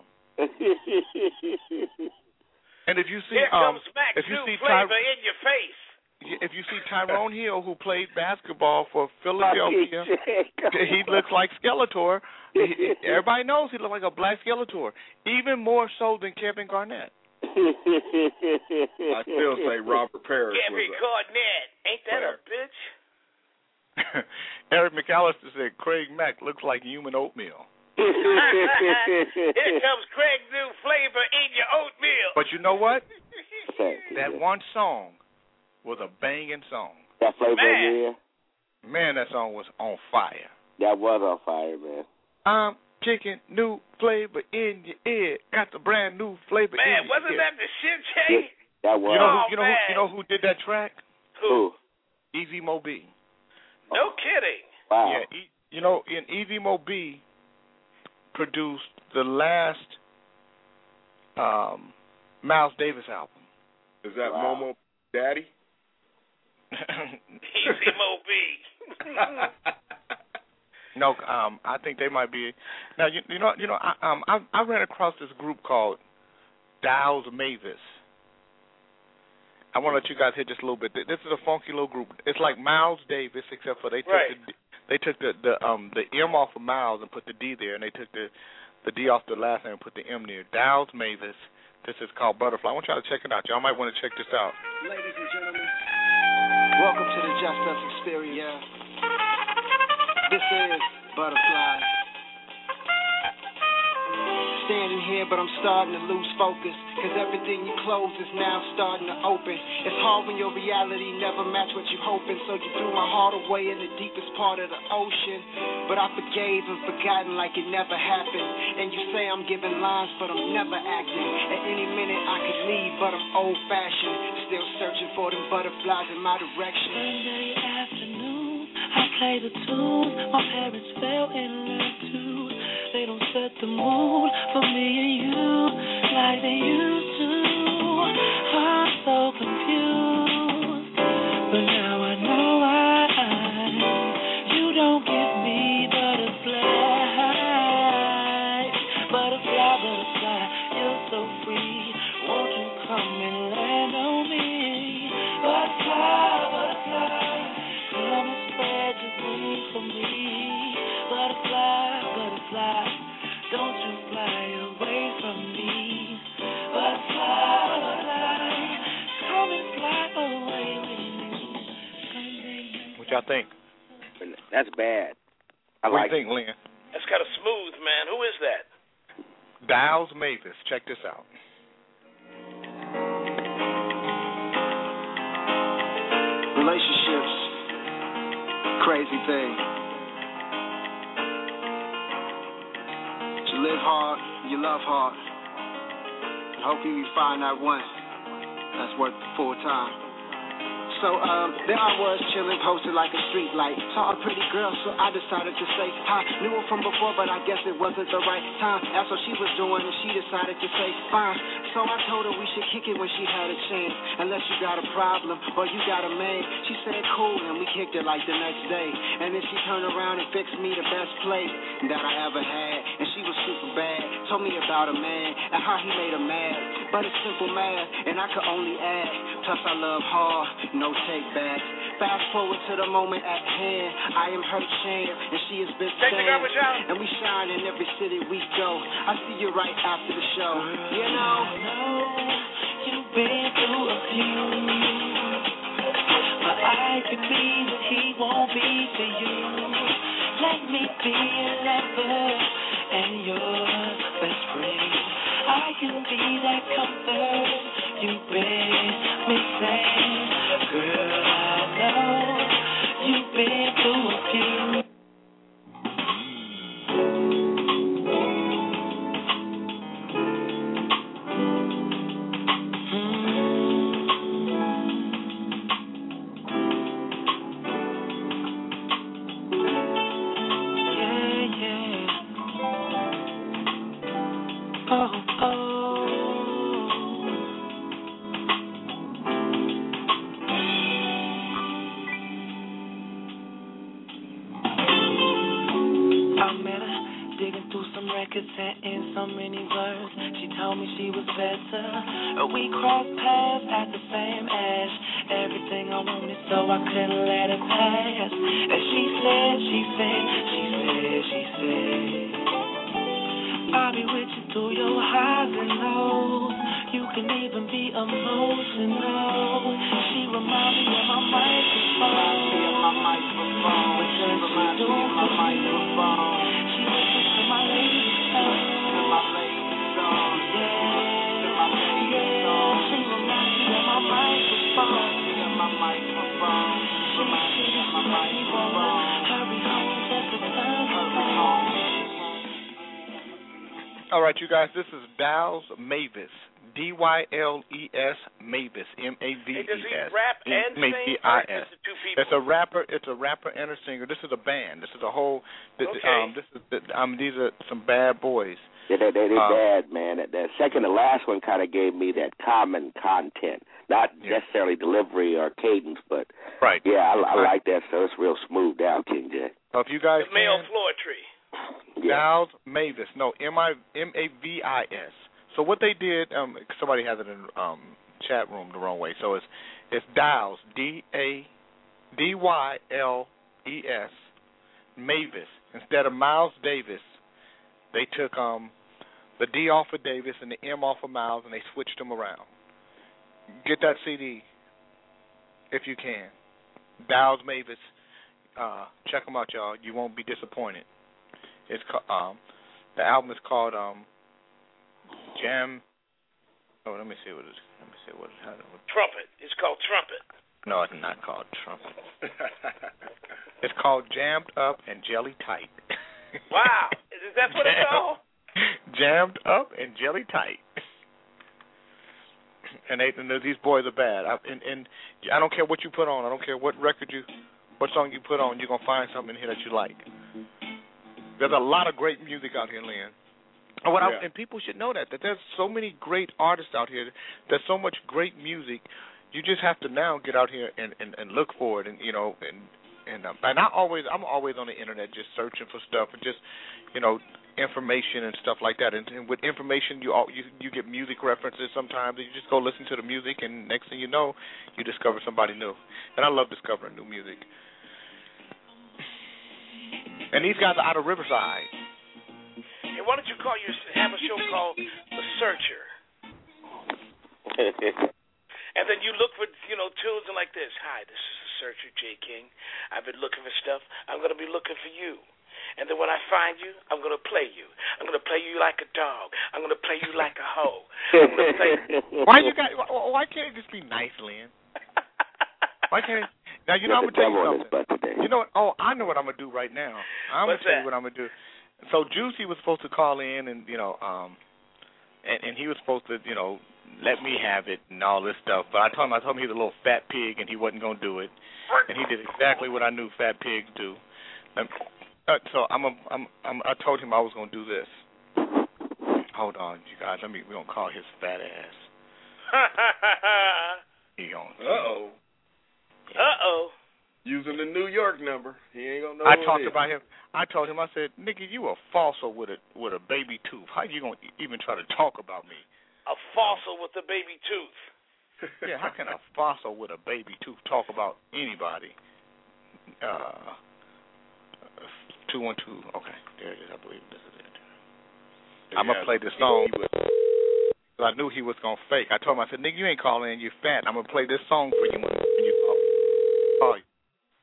And if you see, Here um, comes Mac, if you new see flavor Ty- in your face. if you see Tyrone Hill, who played basketball for Philadelphia, he looks like Skeletor. He, everybody knows he looks like a black Skeletor, even more so than Kevin Garnett. I still say Robert Parrish Kevin was Garnett. Ain't that a bitch? Eric McAllister said Craig Mack looks like human oatmeal. Here comes Craig's new flavor in your oatmeal. But you know what? That one song was a banging song. That flavor Man. in your ear? Man, that song was on fire. That was on fire, man. I'm kicking new flavor in your ear. Got the brand new flavor Man, in your wasn't ear. that the shit, Jay? That was. You know who? Oh, You know who? man. You know who did that track? Who? Easy Mo B. No kidding. Wow. Yeah, e, you know, in Easy Mo B produced the last um, Miles Davis album. Is that Wow. Momo Daddy? Easy Mo B. No, um, I think they might be. Now, you, you know, you know, I, um, I, I ran across this group called Dials Mavis. I want to let you guys hear just a little bit. This is a funky little group. It's like Miles Davis, except for they took Right. the they took the, the um the M off of Miles and put the D there, and they took the the D off the last name and put the M there. Dials Mavis. This is called Butterfly. I want y'all to check it out. Y'all might want to check this out. Ladies and gentlemen, welcome to the Just Us Experience. Yeah. This is Butterfly. standing here, but I'm starting to lose focus. Cause everything you close is now starting to open. It's hard when your reality never match what you're hoping. So you threw my heart away in the deepest part of the ocean. But I forgave and forgotten like it never happened. And you say I'm giving lines, but I'm never acting. At any minute I could leave, but I'm old-fashioned. Still searching for them butterflies in my direction. Sunday afternoon, I play the tune. My parents fell in love too. They don't set the mood for me and you like they used to. I'm so confused, but now I know why. You don't give me butterflies, butterfly, butterfly. You're so free. Won't you come and land on me? Butterfly, butterfly, come and spread your wings for me. Butterfly, butterfly, don't you fly away from me. Butterfly, butterfly, come and fly away with me. What y'all think? That's bad. I what like do you think, Lynn? That's kind of smooth, man. Who is that? Dials Mavis. Check this out. Relationships, crazy thing. You live hard, you love hard. And hopefully you find that one that's worth the full time. So, um, there I was chilling, posted like a street light. Saw a pretty girl, so I decided to say hi. Knew her from before, but I guess it wasn't the right time. That's what she was doing, and she decided to say fine. So I told her we should kick it when she had a chance. Unless you got a problem, or you got a man. She said cool, and we kicked it like the next day. And then she turned around and fixed me the best plate that I ever had. And she was super bad. Told me about a man, and how he made her mad. But it's simple math, and I could only add. Plus I love hard, no take backs. Fast forward to the moment at hand. I am her champ, and she has been Take the garbage out. and we shine in every city we go. I see you right after the show. You know, you've been through a few, but I can be what he won't be for you. Let me be your lover and your best friend. I can be that comfort you've been missing. Girl, I know you've been through a few. In so many words, she told me she was better. We crossed paths at the same age. Everything I wanted, so I couldn't let it pass. And she said, she said, she said, she said, I'll be with you through your highs and lows. You can even be emotional. She reminds me of my microphone. She reminds me of my microphone. She reminds me of my microphone. She listens to my lady song. To my lady song. Yeah. To my lady song. She reminds me of my microphone. She reminds me of my microphone. She reminds me of my microphone. Hurry home, just the sun. Hurry home. All right, you guys, this is Dials Mavis. D Y L E S Mavis, M A V E S. Hey, does he rap and M A V I S. sing, or is it two people? It's a rapper. It's a rapper and a singer. This is a band. This is a whole. This, Okay. Um, this is. Um, these are some bad boys. Yeah, they, they, they're Um, bad, man. That, that second to last one kind of gave me that common content, not Yeah. necessarily delivery or cadence, but Right. yeah, I, I Right. like that. So it's real smooth down, King J. So if you guys The male can, floor tree. Yeah. Dials Mavis. No, M I M A V I S. So what they did, um, somebody has it in um chat room the wrong way. So it's it's Dials, D A D Y L E S Mavis. Instead of Miles Davis, they took um the D off of Davis and the M off of Miles, and they switched them around. Get that C D if you can. Dials Mavis. Uh, check them out, y'all. You won't be disappointed. It's ca- um the album is called um Jam. Oh, let me see what it is. Let me see what it is. Trumpet. It's called Trumpet. No, it's not called Trumpet. It's called Jammed Up and Jelly Tight. Wow. Is that what it's called? Jammed Up and Jelly Tight. And, they, and these boys are bad. I, and, and I don't care what you put on. I don't care what record you, what song you put on. You're gonna find something in here that you like. There's a lot of great music out here, Lynn. And, what yeah. I, and people should know that that there's so many great artists out here. There's so much great music. You just have to now get out here and, and, and look for it, and you know, and and um, and I always I'm always on the internet just searching for stuff and just you know information and stuff like that. And, and with information, you all, you you get music references sometimes. And you just go listen to the music, and next thing you know, you discover somebody new. And I love discovering new music. And these guys are out of Riverside. Hey, why don't you call your have a show called The Searcher? And then you look for, you know, tunes like this. Hi, this is The Searcher, J. King. I've been looking for stuff. I'm going to be looking for you. And then when I find you, I'm going to play you. I'm going to play you like a dog. I'm going to play you like a hoe. I'm going to play Why you got? Why can't it just be nice, Lynn? Why can't it? Now, you know, I'm going to tell you something. You know what? Oh, I know what I'm going to do right now. I'm going to tell you what I'm going to do. So Juicy was supposed to call in and, you know, um, and, and he was supposed to, you know, let me have it and all this stuff. But I told him, I told him he was a little fat pig and he wasn't going to do it. And he did exactly what I knew fat pigs do. Um, uh, so I'm, a, I'm, I'm, I told him I was going to do this. Hold on, you guys. Let me. We're going to call his fat ass. He going. Uh-oh. Uh-oh. Using the New York number. He ain't going to know I what talked it is. about him. I told him, I said, nigga, you a fossil with a with a baby tooth. How you going to even try to talk about me? A fossil with a baby tooth. Yeah, how can a fossil with a baby tooth talk about anybody? Uh, two one two. Okay, there it is. I believe this is it. Yeah, I'm gonna play this song. I knew he was gonna fake. I told him, I said, nigga, you ain't calling in. You fat. I'm gonna play this song for you when you call. Call you.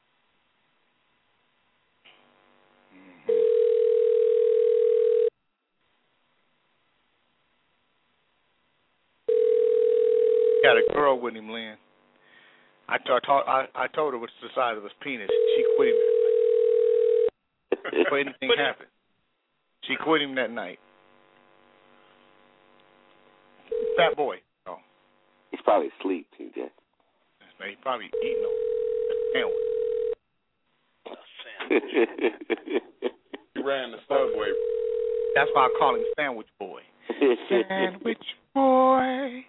Got a girl with him, Lynn. I, t- I, t- I, I told her what's the size of his penis. She quit him that night. Before anything happened. She quit him that night. Fat boy. Oh. He's probably asleep, T J. He's probably eating on a sandwich. He ran the subway. That's why I call him Sandwich Boy. Sandwich Boy.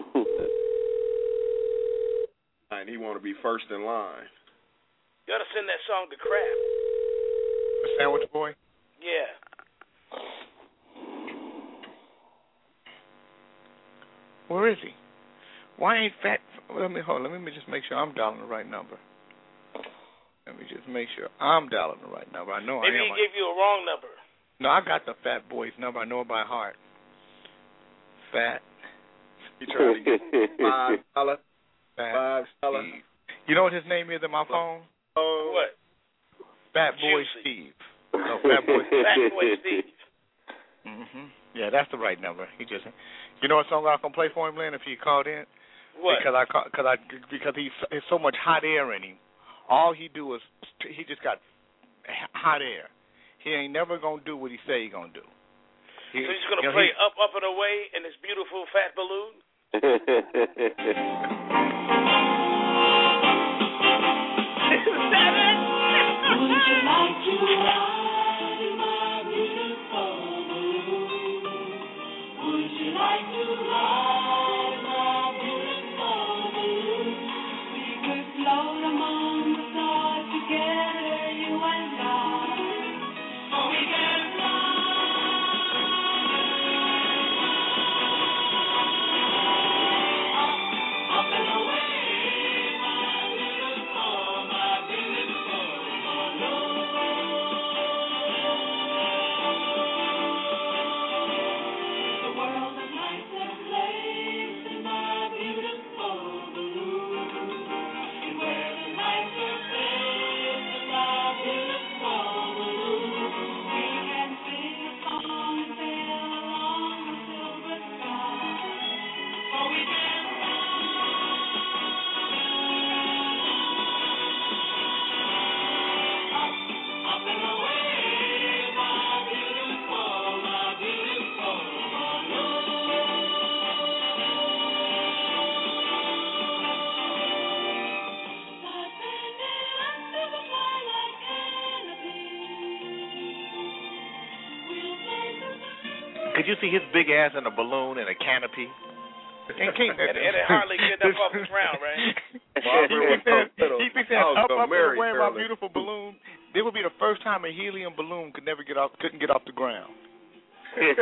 And he want to be first in line. You ought to send that song to Crap. The Sandwich Boy? Yeah. Where is he? Why ain't Fat... Let me hold on. Let me just make sure I'm dialing the right number. Let me just make sure I'm dialing the right number. I know Maybe I am. Maybe he gave you a wrong number. No, I got the Fat Boy's number. I know it by heart. Fat. He tried to get five dollars. Five dollars. You know what his name is on my phone? Oh, what? Fat Boy Juicy. Steve. No, Fat Boy Steve. Fat Boy Steve. Mhm. Yeah, that's the right number. He just. You know what song I was gonna play for him, Lynn, if he called in? What? Because I because I because he's there's so much hot air in him. All he do is he just got hot air. He ain't never gonna do what he say he gonna do. He, so he's gonna you know, play he, Up, Up and Away in his beautiful fat balloon. Is that it? Would you like to ride in my beautiful balloon? Would you like to ride in my beautiful balloon? We could float among the stars together, you and I. Oh, we can fly. Up, up and away. Could you see his big ass in a balloon and a canopy? And, King, and, and it hardly get up off the ground, right? He said, he said up, up Mary wearing my Curly. beautiful balloon. It would be the first time a helium balloon could never get off, couldn't get off the ground. A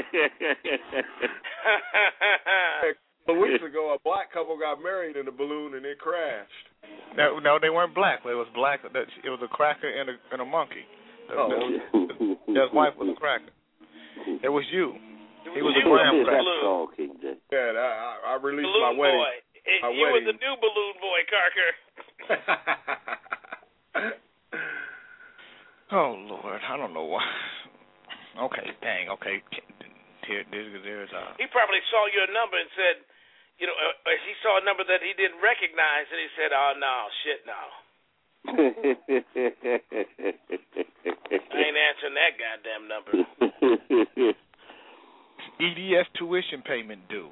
couple weeks ago, a black couple got married in a balloon and it crashed. No, no, they weren't black. It was black. It was a cracker and a, and a monkey. Oh. His wife was a cracker. It was you. He was a You graham was the cracker. balloon. Yeah, I, I released Balloon my wedding. boy. It, my you wedding. were the new balloon boy, Carker. Oh Lord, I don't know why. Okay, dang. Okay, here, there's, there's uh. He probably saw your number and said, you know, uh, he saw a number that he didn't recognize, and he said, "Oh no, shit, no." I ain't answering that goddamn number. E D S tuition payment due.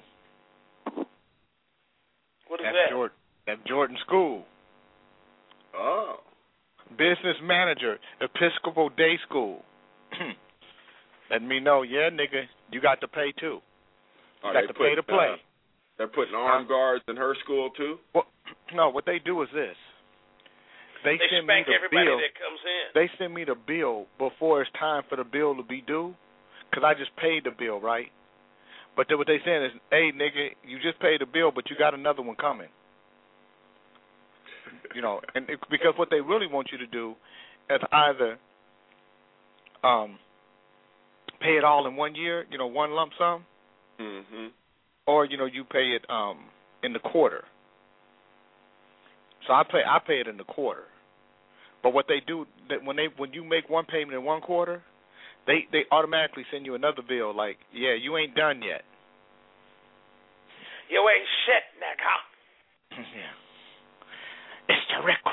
What is at that? Jordan, at Jordan School. Oh. Business manager, Episcopal Day School. Let me know, yeah, nigga, you got to pay too. You Are got they to put, pay to play. Uh, they're putting armed guards in her school too? Well, no, what they do is this. They, They send me spank the everybody bill. that comes in. They send me the bill before it's time for the bill to be due, because I just paid the bill, right? But then what they saying is, hey, nigga, you just paid the bill, but you got another one coming. You know, and it, because what they really want you to do is either um, pay it all in one year, you know, one lump sum, Mm-hmm. or you know, you pay it um, in the quarter. So I pay I pay it in the quarter. But what they do that when they when you make one payment in one quarter, they they automatically send you another bill like, yeah, you ain't done yet. You ain't shit, nigga. Yeah. It's the Rick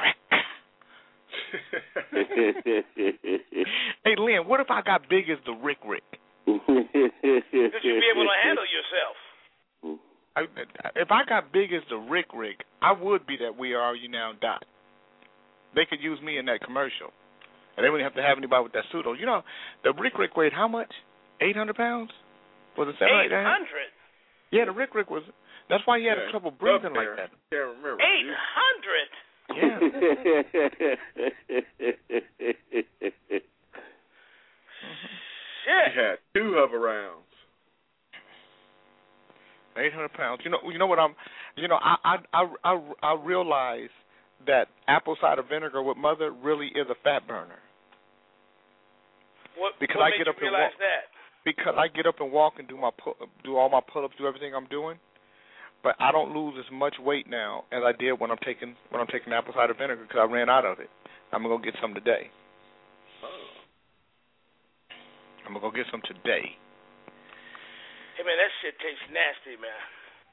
Rick. Hey, Lynn, what if I got big as the Rick Rick? You should be able to handle yourself. I, if I got big as the Rick Rick, I would be that We Are You Now Doc. They could use me in that commercial. And they wouldn't have to have anybody with that suit on. You know, the Rick Rick weighed how much? eight hundred pounds? Was it seven eight hundred? Yeah, the Rick Rick was. That's why he had Yeah, trouble breathing like that. Can't remember. eight hundred? Yeah. Shit. He had two hover rounds. eight hundred pounds. You know, you know what I'm. You know, I I I I, I realize that apple cider vinegar with mother really is a fat burner. What, because what I made get you up and realize walk. that? Because I get up and walk and do my pu- do all my pull-ups, do everything I'm doing, but I don't lose as much weight now as I did when I'm taking when I'm taking apple cider vinegar because I ran out of it. I'm gonna go get some today. I'm gonna go get some today. Hey man, that shit tastes nasty, man.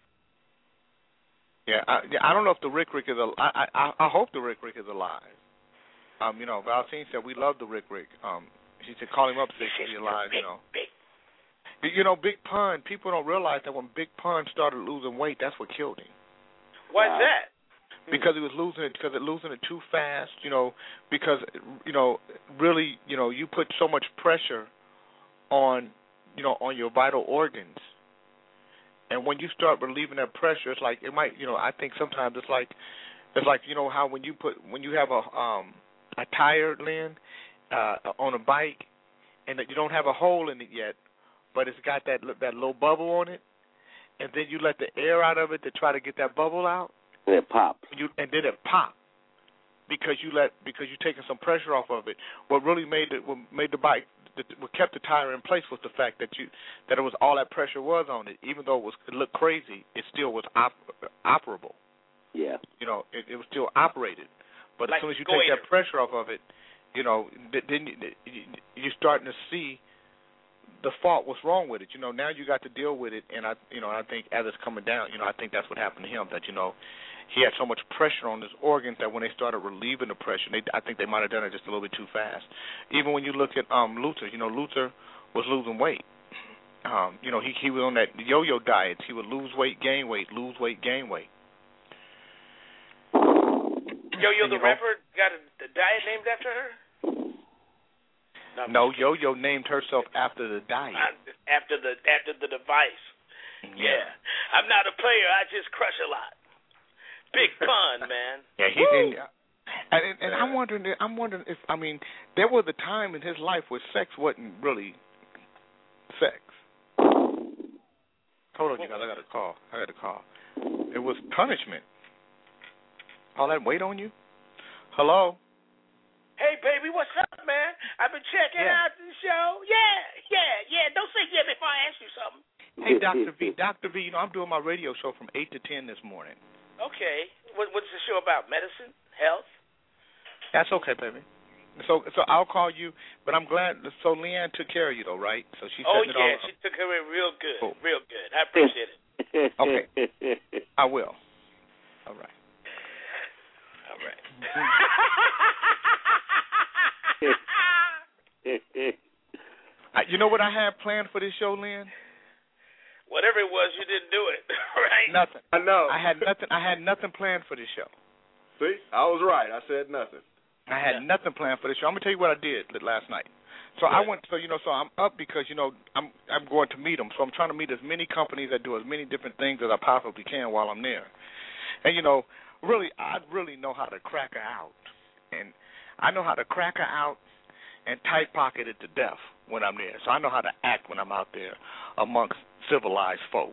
Yeah, I, yeah, I don't know if the Rick Rick is alive. I, I I hope the Rick Rick is alive. Um, you know, Valentine said we love the Rick Rick. Um, she said call him up, say he's alive. You know. Big. You know, Big Pun. People don't realize that when Big Pun started losing weight, that's what killed him. Why's that? Because he was losing it, because it losing it too fast. You know, because you know, really, you know, you put so much pressure on, you know, on your vital organs. And when you start relieving that pressure, it's like it might, you know, I think sometimes it's like, it's like you know how when you put when you have a um a tire, Lynn, uh, on a bike, and that you don't have a hole in it yet, but it's got that that little bubble on it, and then you let the air out of it to try to get that bubble out. And it pops. You and then it pops because you let because you're taking some pressure off of it. What really made it what made the bike what kept the tire in place was the fact that you that it was all that pressure was on it. Even though it was it looked crazy, it still was op, operable. Yeah. You know, it, it was still operated. But like as soon as you goiter. take that pressure off of it, you know, then you, you're starting to see the fault. What's wrong with it? You know, now you got to deal with it, and I, you know, I think as it's coming down, you know, I think that's what happened to him. That you know, he had so much pressure on his organs that when they started relieving the pressure, they, I think they might have done it just a little bit too fast. Even when you look at um, Luther, you know, Luther was losing weight. Um, you know, he he was on that yo-yo diet. He would lose weight, gain weight, lose weight, gain weight. Yo-Yo And, the you know, rapper got a, a diet named after her? Not no, Yo-Yo named herself after the diet. After the after the device. Yeah. yeah. I'm not a player. I just crush a lot. Big pun, man. Yeah, he's in. And, and, and I'm wondering. I'm wondering if I mean there was a time in his life where sex wasn't really sex. Hold on, you guys. I got a call. I got a call. It was punishment. All that weight on you? Hello? Hey, baby, what's up, man? I've been checking yeah. out the show. Yeah, yeah, yeah. Don't say yeah before I ask you something. Hey, Doctor V. Doctor V, you know, I'm doing my radio show from eight to ten this morning. Okay. What, what's the show about? Medicine? Health? That's okay, baby. So so I'll call you, but I'm glad. So Leanne took care of you, though, right? So she Oh, it yeah, all she took care of it real good. Cool. Real good. I appreciate it. Okay. I will. All right. All right. I, you know what I had planned for this show, Lynn? Whatever it was, you didn't do it, right? Nothing. I know. I had nothing. I had nothing planned for this show. See, I was right. I said nothing. I had yeah. nothing planned for this show. I'm gonna tell you what I did last night. So I went. So you know. So I'm up because you know I'm I'm going to meet them. So I'm trying to meet as many companies that do as many different things as I possibly can while I'm there. And you know, really, I really know how to crack her out, and I know how to crack her out and tight pocket it to death when I'm there. So I know how to act when I'm out there amongst civilized folk.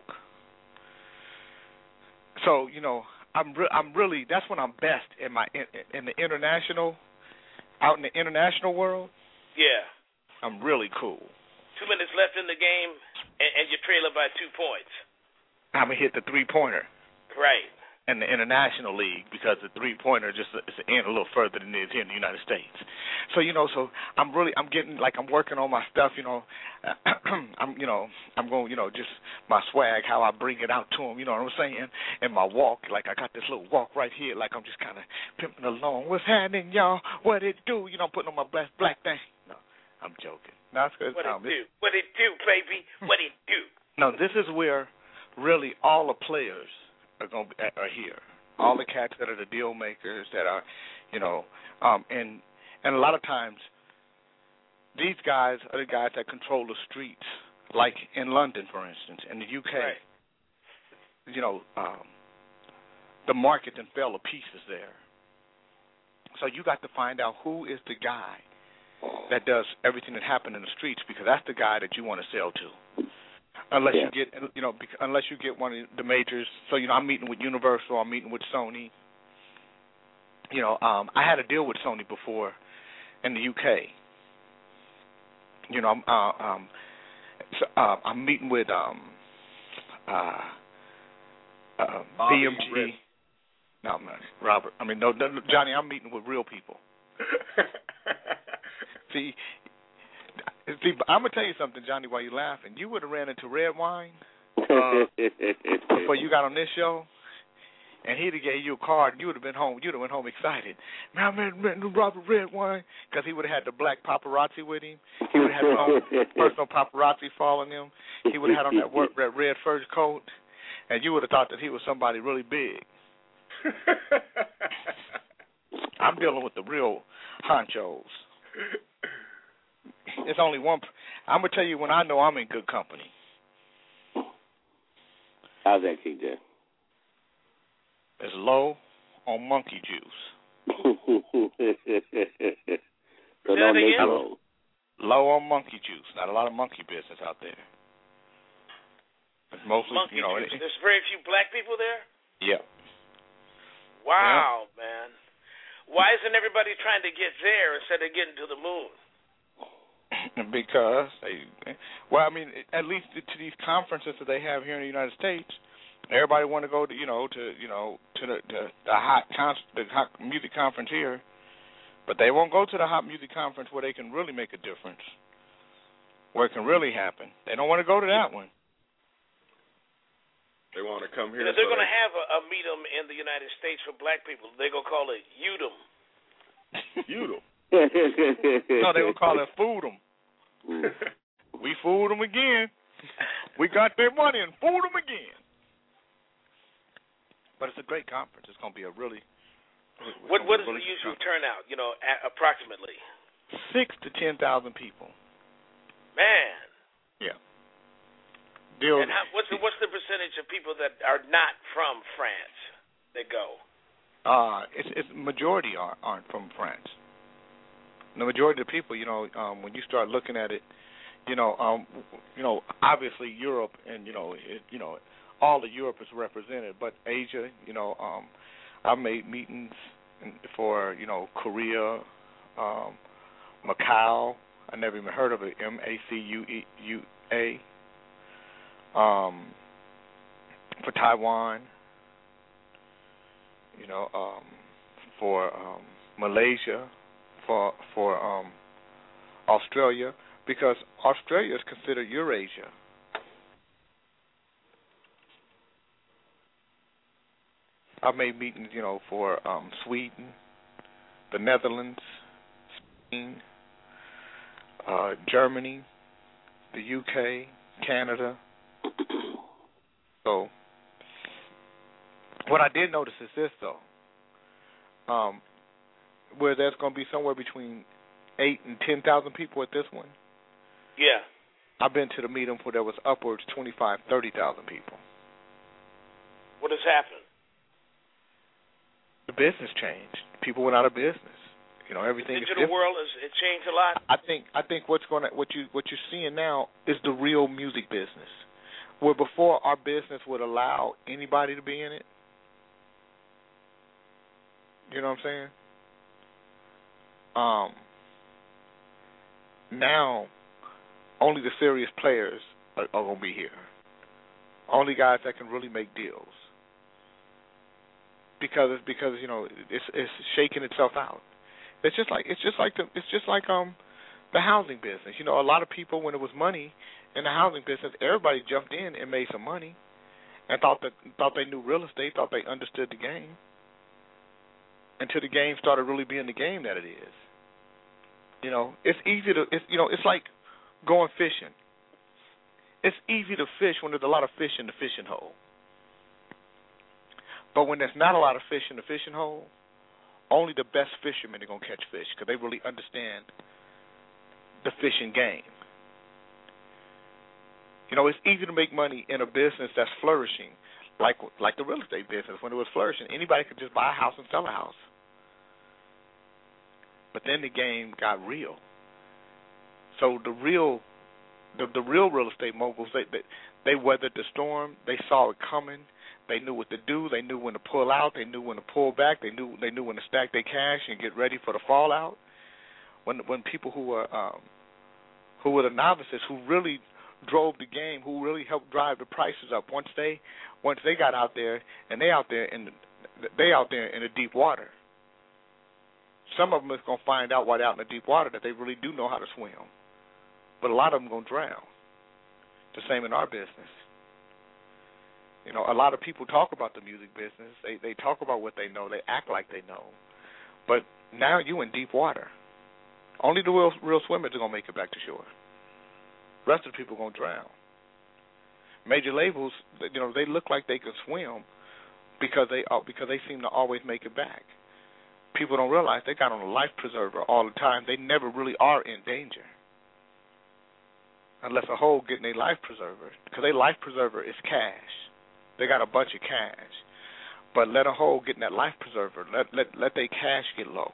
So you know, I'm re- I'm really that's when I'm best in my in, in the international, out in the international world. Yeah, I'm really cool. Two minutes left in the game, and, and you're trailing by two points. I'm gonna hit the three pointer. Right. In the international league, because the three pointer just is in a little further than it is here in the United States. So you know, so I'm really I'm getting like I'm working on my stuff. You know, I'm you know I'm going you know just my swag, how I bring it out to them. You know what I'm saying? And my walk, like I got this little walk right here, like I'm just kind of pimping along. What's happening, y'all? What it do? You know, I'm putting on my black black thing. No, I'm joking. No, it's good. What um, it do? What it do, baby? What it do? No, this is where really all the players are going to be, are here. All the cats that are the deal makers that are, you know, um, and and a lot of times these guys are the guys that control the streets, like in London, for instance, in the U K. Right. You know, um, the market then fell to pieces there. So you got to find out who is the guy that does everything that happens in the streets, because that's the guy that you want to sell to. Unless yeah. you get, you know, unless you get one of the majors. So, you know, I'm meeting with Universal. I'm meeting with Sony. You know, um, I had a deal with Sony before in the U K. You know, I'm, uh, um, so, uh, I'm meeting with um, uh, uh, B M G. Red. No, man, Robert. I mean, no, no, Johnny. I'm meeting with real people. See. See, I'm gonna tell you something, Johnny. While you're laughing, you would have ran into Red Wine uh, before you got on this show, and he'd have gave you a card, and you would have been home. You'd have went home excited. Man, I met, met Robert Red Wine, because he would have had the black paparazzi with him. He would have had his own personal paparazzi following him. He would have had on that, work, that red fur coat, and you would have thought that he was somebody really big. I'm dealing with the real honchos. It's only one. I'm gonna tell you when I know I'm in good company. How's that, King J? It's low on monkey juice. So don't make low. Low on monkey juice. Not a lot of monkey business out there. It's mostly, monkey you know. Juice. It, There's very few black people there. Yeah. Wow, yeah. Man. Why isn't everybody trying to get there instead of getting to the moon? Because they, well, I mean, at least to these conferences that they have here in the United States, everybody want to go to, you know, to, you know, to the the, the hot con- the hot music conference here, but they won't go to the hot music conference where they can really make a difference, where it can really happen. They don't want to go to that one. They want to come here. You know, they're so going to have a, a meet 'em in the United States for black people. They're going to call it Udom. Udom. No, they will call it food 'em. We fooled them again. We got their money and fooled them again. But it's a great conference. It's going to be a really. What What is really the usual conference. turnout? You know, a- approximately. Six to ten thousand people. Man. Yeah. Deal, and how, what's the what's the percentage of people that are not from France that go? Uh, it's it's majority are, aren't from France. The majority of the people, you know, um, when you start looking at it, you know, um, you know, obviously Europe and you know, it, you know, all of Europe is represented, but Asia, you know, um, I've made meetings for you know Korea, um, Macau. I never even heard of it. M A C U E U A. Um, for Taiwan, you know, um, for um, Malaysia, for for um, Australia, because Australia is considered Eurasia. I've made meetings, you know, for um, Sweden, the Netherlands, Spain, uh, Germany, the U K, Canada. So, what I did notice is this, though, um, where there's going to be somewhere between eight and ten thousand people at this one. Yeah. I've been to the meeting where there was upwards twenty-five, thirty thousand people. What has happened? The business changed. People went out of business. You know, everything. The digital is world has it changed a lot. I think. I think what's going to what you what you're seeing now is the real music business. Where before our business would allow anybody to be in it. You know what I'm saying? Um, now, only the serious players are, are going to be here. Only guys that can really make deals. Because it's because you know it's it's shaking itself out. It's just like it's just like the it's just like um the housing business. You know, a lot of people when it was money in the housing business, everybody jumped in and made some money, and thought that thought they knew real estate, thought they understood the game. Until the game started really being the game that it is. You know, it's easy to it's you know it's like going fishing. It's easy to fish when there's a lot of fish in the fishing hole. But when there's not a lot of fish in the fishing hole, only the best fishermen are going to catch fish because they really understand the fishing game. You know, it's easy to make money in a business that's flourishing, like like the real estate business. When it was flourishing, anybody could just buy a house and sell a house. But then the game got real. So the real, the, the real real estate moguls, they, they they weathered the storm. They saw it coming. They knew what to do. They knew when to pull out. They knew when to pull back. They knew they knew when to stack their cash and get ready for the fallout. When when people who were um, who were the novices, who really drove the game, who really helped drive the prices up, once they once they got out there and they out there in the, they out there in the deep water. Some of them is gonna find out while they're out in the deep water that they really do know how to swim, but a lot of them gonna drown. The same in our business. You know, a lot of people talk about the music business. They they talk about what they know. They act like they know. But now you in deep water. Only the real, real swimmers are going to make it back to shore. The rest of the people are going to drown. Major labels, you know, they look like they can swim because they because they seem to always make it back. People don't realize they got on a life preserver all the time. They never really are in danger. Unless a hole getting a life preserver. Because their life preserver is cash. They got a bunch of cash. But let a hole get in that life preserver. Let let let their cash get low.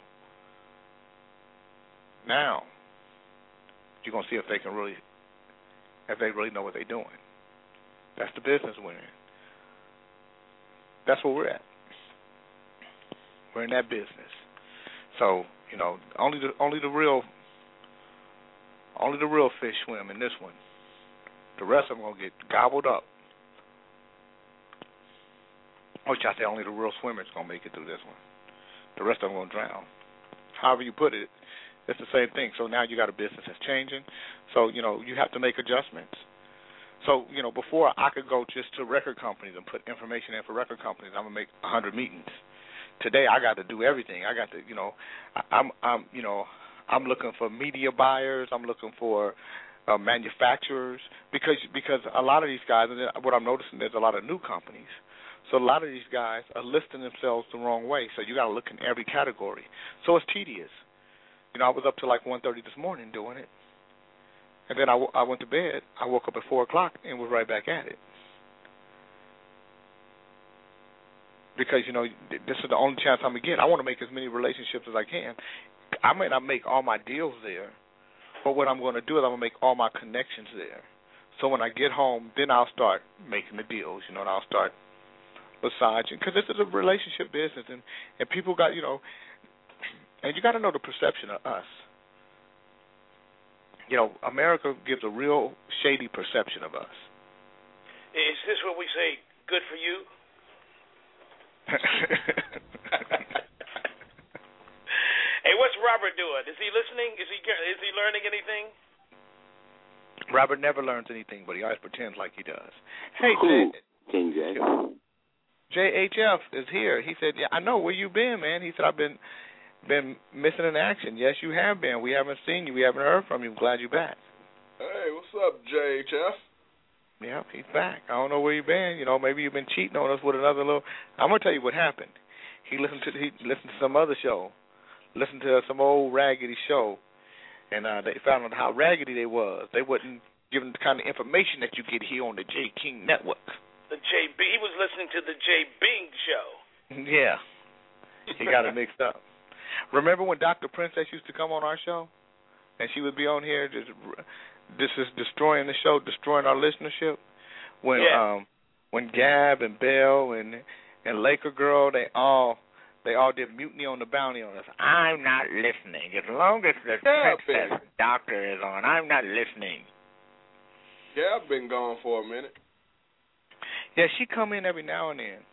Now, you're gonna see if they can really, if they really know what they're doing. That's the business we're in. That's where we're at. We're in that business. So you know, only the only the real, only the real fish swim in this one. The rest of them gonna get gobbled up. Which I say only the real swimmers gonna make it through this one. The rest of them gonna drown. However you put it, it's the same thing. So now you got a business that's changing. So you know you have to make adjustments. So you know before I could go just to record companies and put information in for record companies, I'm gonna make a hundred meetings. Today I got to do everything. I got to you know I, I'm I'm you know I'm looking for media buyers. I'm looking for uh, manufacturers because because a lot of these guys, and what I'm noticing, there's a lot of new companies. So a lot of these guys are listing themselves the wrong way. So you got to look in every category. So it's tedious. you know, I was up till like one thirty this morning doing it. And then I, w- I went to bed. I woke up at four o'clock and was right back at it. Because, you know, this is the only chance I'm going to get. I want to make as many relationships as I can. I may not make all my deals there, but what I'm going to do is I'm going to make all my connections there. So when I get home, then I'll start making the deals, you know, and I'll start massaging. Because this is a relationship business, and, and people got, you know, and you got to know the perception of us. You know, America gives a real shady perception of us. Is this what we say, good for you? Hey, what's Robert doing? Is he listening? Is he is he learning anything? Robert never learns anything, but he always pretends like he does. Hey, Who? J- King J. J H F is here. He said, "Yeah, I know where you been, man." He said, "I've been been missing in action." Yes, you have been. We haven't seen you. We haven't heard from you. I'm glad you're back. Hey, what's up, J H F? Yeah, he's back. I don't know where you've been. You know, maybe you've been cheating on us with another little. I'm gonna tell you what happened. He listened to he listened to some other show, listened to some old raggedy show, and uh, they found out how raggedy they was. They wasn't giving the kind of information that you get here on the J King Network. The J B. He was listening to the J Bing show. Yeah, he got it mixed up. Remember when Doctor Princess used to come on our show, and she would be on here just. This is destroying the show, destroying our listenership. When yeah. um, when Gab and Bell and and Laker Girl, they all they all did Mutiny on the Bounty on us. I'm not listening. As long as the yeah, Princess baby. Doctor is on, I'm not listening. Yeah, I've been gone for a minute. Yeah, she come in every now and then.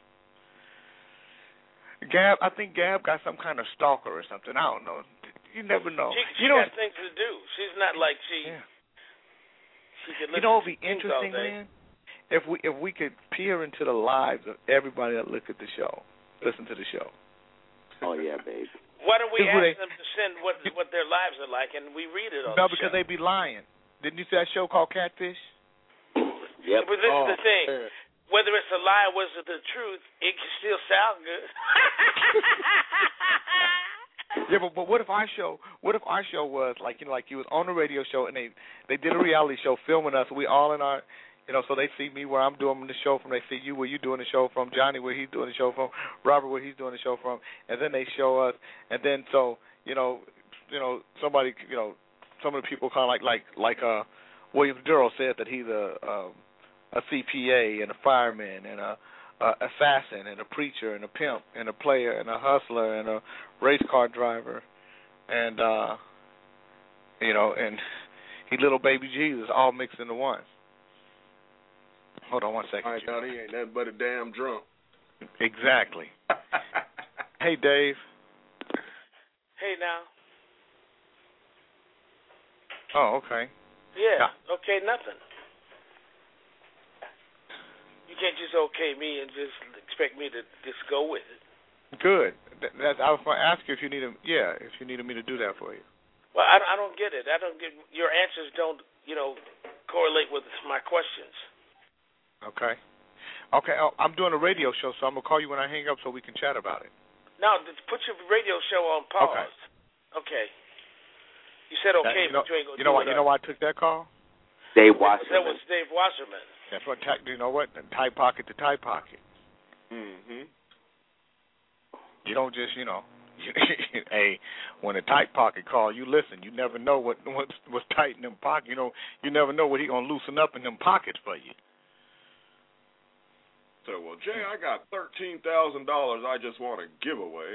Gab, I think Gab got some kind of stalker or something. I don't know. You never know. She, she you know, got things to do. She's not like she. Yeah. She could you know, it'd be interesting, man, if we if we could peer into the lives of everybody that look at the show, listen to the show. Oh yeah, baby. Why don't we ask they, them to send what what their lives are like, and we read it on no, the because show? they be lying. Didn't you see that show called Catfish? Yep. But this oh, is the thing. Man. Whether it's a lie or whether it's the truth, it can still sound good. Yeah, but, but what if our show? What if our show was like you know, like you was on the radio show and they they did a reality show filming us. We all in our, you know, so they see me where I'm doing the show from. They see you where you doing the show from. Johnny where he's doing the show from. Robert where he's doing the show from. And then they show us. And then so you know, you know somebody you know some of the people kind of like like like uh William Durrell said that he's a um, a C P A and a fireman and a Uh, assassin and a preacher and a pimp and a player and a hustler and a race car driver and uh you know and he little baby Jesus all mixed into one. Hold on one second. I thought he ain't nothing but a damn drunk. Exactly. Hey Dave. Hey now. Oh, okay. Yeah. Yeah. Okay, nothing. You can't just okay me and just expect me to just go with it. Good. That, that, I was going to ask you if you needed, yeah, if you needed me to do that for you. Well, I, I don't get it. I don't get your answers. Don't you know correlate with my questions? Okay. Okay. Oh, I'm doing a radio show, so I'm gonna call you when I hang up so we can chat about it. No, put your radio show on pause. Okay. Okay. You said okay, that, you know, but you ain't gonna you know do why? it. You know why I took that call? Dave Wasserman. That was Dave Wasserman. That's what. You know what? Tight pocket to tight pocket. Mm-hmm. You don't just, you know, hey, when a tight pocket call, you listen. You never know what what's, what's tight in them pockets. You know, you never know what he gonna loosen up in them pockets for you. So, well, Jay, I got thirteen thousand dollars. I just want to give away.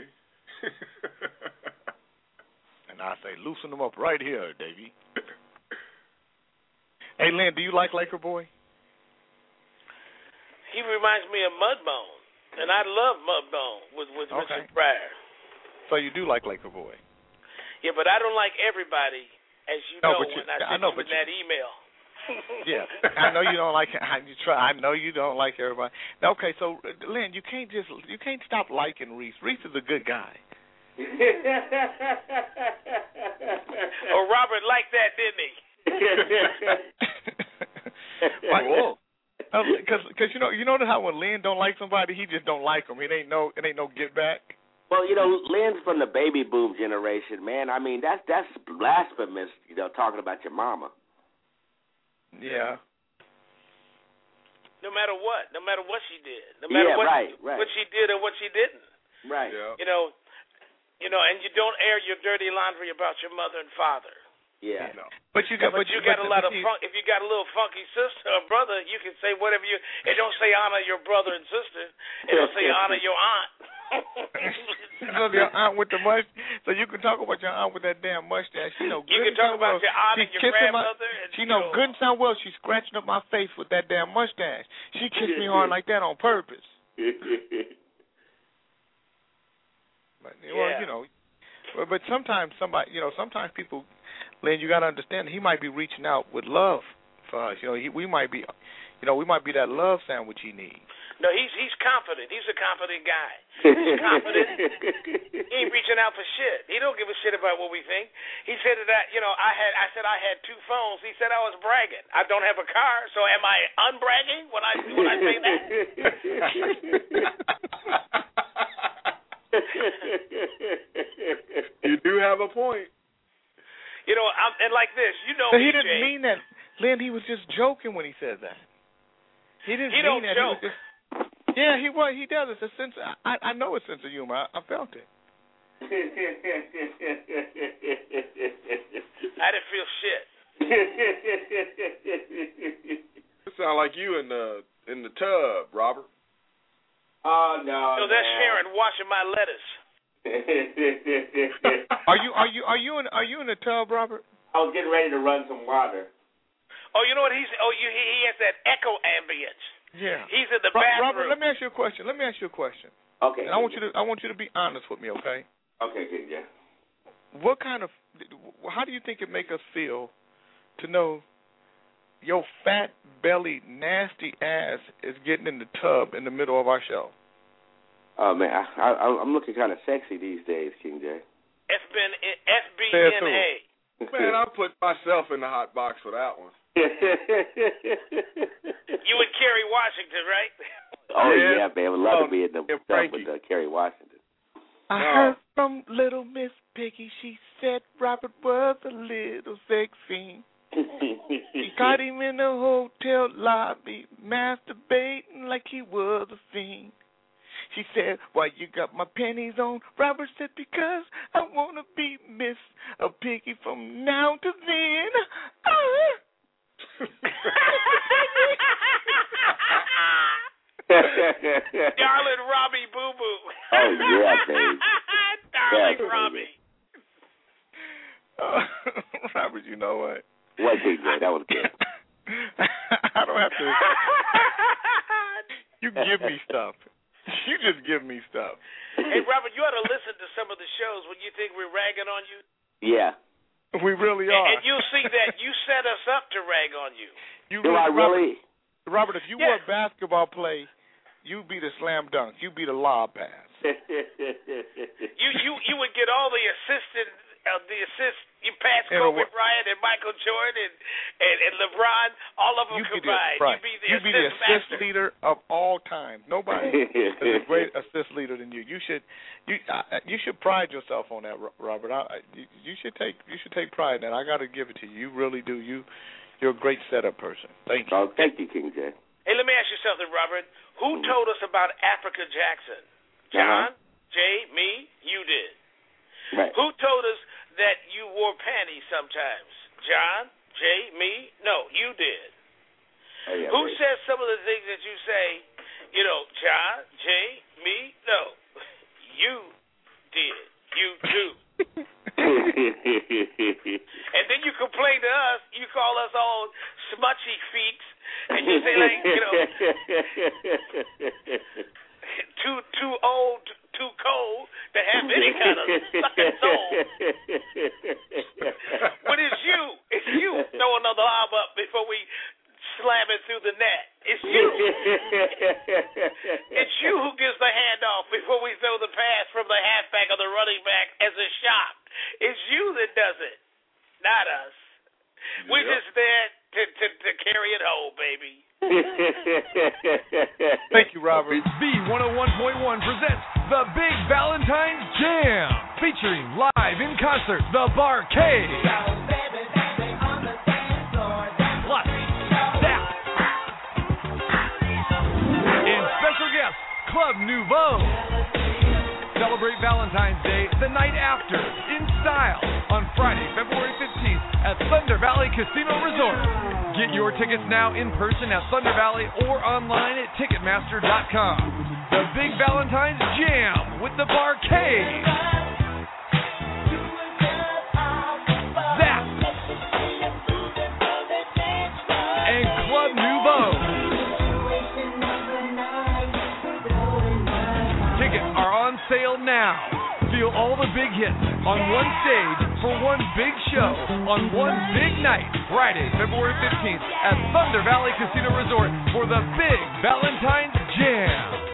And I say, loosen them up right here, Davey. Hey, Lynn, do you like Laker Boy? He reminds me of Mudbone, and I love Mudbone with with Okay. Richard Pryor. So you do like Laker Boy? Yeah, but I don't like everybody, as you No, know, but you- when I I sent know, you but in that email. Yeah, I know you don't like. I, you try. I know you don't like everybody. Now, okay, so Lynn, you can't just you can't stop liking Reese. Reese is a good guy. Oh, Robert liked that, didn't he? Because because you know you know how when Lynn don't like somebody, he just don't like them. It ain't no it ain't no get back. Well, you know, Lynn's from the baby boom generation, man. I mean, that's that's blasphemous, you know, talking about your mama. Yeah. No matter what, no matter what she did, no matter yeah, what right, right. what she did or what she didn't. Right. Yeah. You know, you know, and you don't air your dirty laundry about your mother and father. Yeah. No. But you got, but, but you you got a lot of you, fun, if you got a little funky sister or brother, you can say whatever you. It don't say honor your brother and sister. It don't say honor your aunt. So your aunt with the mustache. So you can talk about your aunt with that damn mustache. She know You good can talk about well. your aunt She and your kissing my, grandmother. And, she you know know good and sound well. She's scratching up my face with that damn mustache. She kissed me hard like that on purpose. But well, Yeah. you know, but, but sometimes somebody, you know, sometimes people, Lynn, you got to understand, he might be reaching out with love for us. You know, he, we might be, you know, we might be that love sandwich he needs. No, he's he's confident. He's a confident guy. He's confident. He ain't reaching out for shit. He don't give a shit about what we think. He said that, you know, I had I said I had two phones. He said I was bragging. I don't have a car, so am I unbragging when I when I say that? You do have a point. You know, I'm, and like this, you know, But he B J, didn't mean that, Lynn. He was just joking when he said that. He didn't He mean don't that. joke. He was just, yeah, he was. He does. It's a sense. I I know a sense of humor. I, I felt it. I didn't feel shit. It sound like you in the in the tub, Robert. Oh no. So that's man. Sharon washing my lettuce. Are you are you are you in are you in the tub, Robert? I was getting ready to run some water. Oh, you know what he's? Oh, you, he, he has that echo ambience. Yeah. He's in the Ro- bathroom. Robert, let me ask you a question. Let me ask you a question. Okay. And I want you to I want you to be honest with me, okay? Okay, good, yeah. What kind of how do you think it make us feel to know your fat belly nasty ass is getting in the tub in the middle of our show? Oh man, I, I, I'm looking kind of sexy these days, King J. S B N A. Man, I put myself in the hot box for that one. You and Kerry Washington, right? Oh Yeah. yeah, man, would love Oh, to be in the yeah, stuff Frankie. with uh, Kerry Washington. I No. heard from little Miss Piggy, she said Robert was a little sex fiend. She caught him in the hotel lobby, masturbating like he was a fiend. She said, why you got my panties on? Robert said, because I want to be Miss a Piggy from now to then. Ah. Darling Robbie Boo Boo. Oh, yeah, baby. Darling Yeah, Robbie. Uh, Robert, you know what? What, King J? That was good. I don't have to. You give me stuff. You just give me stuff. Hey, Robert, you ought to listen to some of the shows when you think we're ragging on you. Yeah. We really And, are. and you'll see that you set us up to rag on you. You Do I Robert, really? Robert, if you Yes. were a basketball play, you be the slam dunk. You be the lob pass. You you you would get all the assistant, uh, the assist. You pass And Kobe what- Bryant and Michael Jordan and, and, and LeBron, all of them You be the, combined. right. You be the you assist be the assist master. leader of all time. Nobody is a great assist leader than you. You should you uh, you should pride yourself on that, Ro- Robert. I, you, you should take you should take pride in that. I got to give it to you. You really do. You you're a great setup person. Thank you. Oh, thank you, King J. Hey, let me ask you something, Robert. Who Mhm. told us about Africa Jackson? John, Jay, me, you did. Right. Who told us that you wore panties sometimes? John, Jay, me? No, you did. Oh, yeah, Who baby. says some of the things that you say, you know, John, Jay, me? No, you did. You do. And then you complain to us, you call us all smutchy feeks, and you say, like, you know, too too old, too cold to have any kind of fucking soul. But it's you. It's you throwing another arm up before we slam it through the net. It's you. It's you who gives the handoff before we throw the pass from the halfback or the running back as a shot. It's you that does it, not us. We're Yep. just there to, to, to carry it home, baby. Thank you, Robert. V one oh one point one presents the Big Valentine's Jam, featuring live in concert the Bar-Kays. Plus, Zap. And special guest, Club Nouveau. Celebrate Valentine's Day the night after in style on Friday, February fifteenth at Thunder Valley Casino Resort. Get your tickets now in person at Thunder Valley or online at Ticketmaster dot com. The Big Valentine's Jam with the Bar-Kays. Zap. And Club Nouveau. Tickets are on sale now. Feel all the big hits on one stage for one big show on one big night, Friday, February fifteenth at Thunder Valley Casino Resort for the Big Valentine's Jam.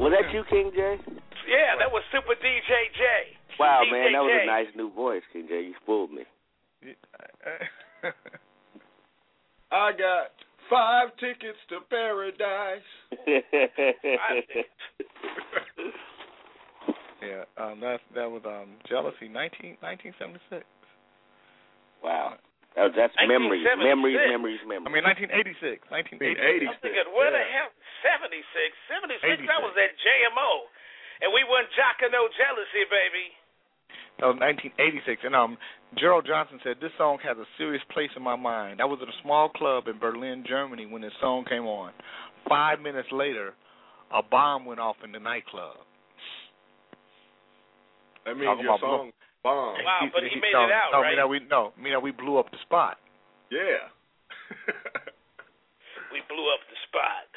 Was that you, King J? Yeah, that was Super D J J. Wow, D J man, that was J. a nice new voice, King J. You fooled me. I got five tickets to paradise. Yeah, um, that that was um, Jealousy, nineteen, nineteen seventy-six. Wow. That, that's memories, memories, memories, memories. I mean, nineteen eighty-six. nineteen eighty-six. I'm thinking, where yeah. the hell? seventy-six. seventy-six, that was at J M O. And we won Jocka No Jealousy, baby. That was nineteen eighty-six. And um, Gerald Johnson said, this song has a serious place in my mind. I was at a small club in Berlin, Germany when this song came on. Five minutes later, a bomb went off in the nightclub. That means your song bombed. Wow, he, but he, he made no, it out, no, right? Me that we, no, me that we blew up the spot. Yeah. We blew up the spot.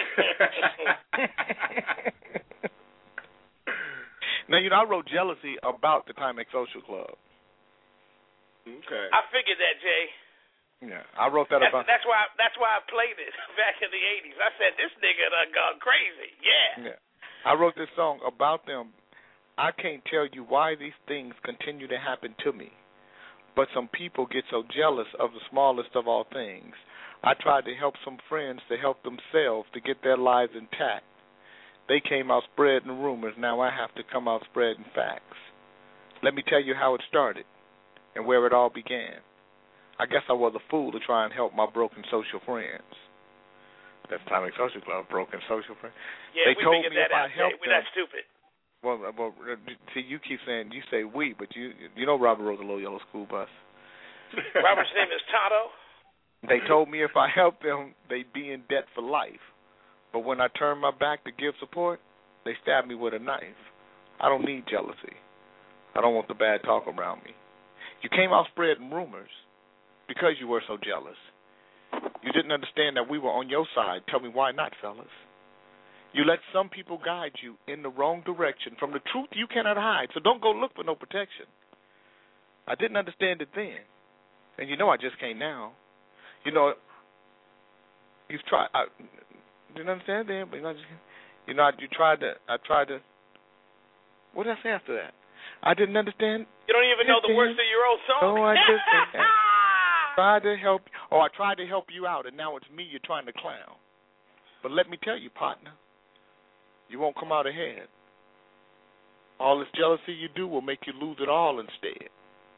Now, you know, I wrote Jealousy about the Timex Social Club. Okay. I figured that, Jay. Yeah, I wrote that that's, about. That's why. That's why I played it back in the eighties. I said, this nigga done gone crazy. Yeah. Yeah. I wrote this song about them. I can't tell you why these things continue to happen to me, but some people get so jealous of the smallest of all things. I tried to help some friends to help themselves to get their lives intact. They came out spreading rumors. Now I have to come out spreading facts. Let me tell you how it started and where it all began. I guess I was a fool to try and help my broken social friends. That's Timex Social Club, broken social friends. Yeah, they we told figured me that if out. I helped We're them, not stupid. Well, well, see, you keep saying, you say we, but you you know Robert rode a little yellow school bus. Robert's name is Tonto. They told me if I helped them, they'd be in debt for life. But when I turned my back to give support, they stabbed me with a knife. I don't need jealousy. I don't want the bad talk around me. You came out spreading rumors because you were so jealous. You didn't understand that we were on your side. Tell me why not, fellas. You let some people guide you in the wrong direction. From the truth you cannot hide, so don't go look for no protection. I didn't understand it then, and you know I just can't now. You know, you've tried. I didn't understand then, but you know, I just, you know, you tried to. I tried to. What did I say after that? I didn't understand. You don't even know the words of your own song. Oh, I just tried to help. Oh, I tried to help you out, and now it's me you're trying to clown. But let me tell you, partner, you won't come out ahead. All this jealousy you do will make you lose it all instead.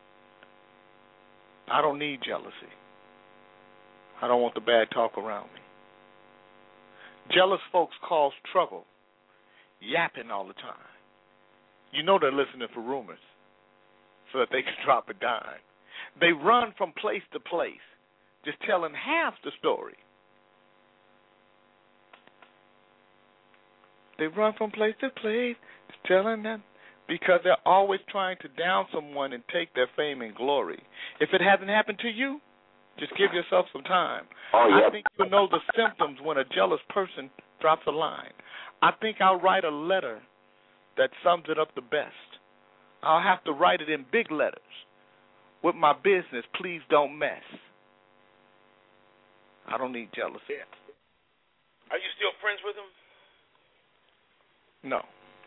I don't need jealousy. I don't want the bad talk around me. Jealous folks cause trouble, yapping all the time. You know they're listening for rumors so that they can drop a dime. They run from place to place, just telling half the story. They run from place to place, just telling them, because they're always trying to down someone and take their fame and glory. If it hasn't happened to you, just give yourself some time. Oh, yeah. I think you'll know the symptoms when a jealous person drops a line. I think I'll write a letter that sums it up the best. I'll have to write it in big letters. With my business, please don't mess. I don't need jealousy. Are you still friends with him? No.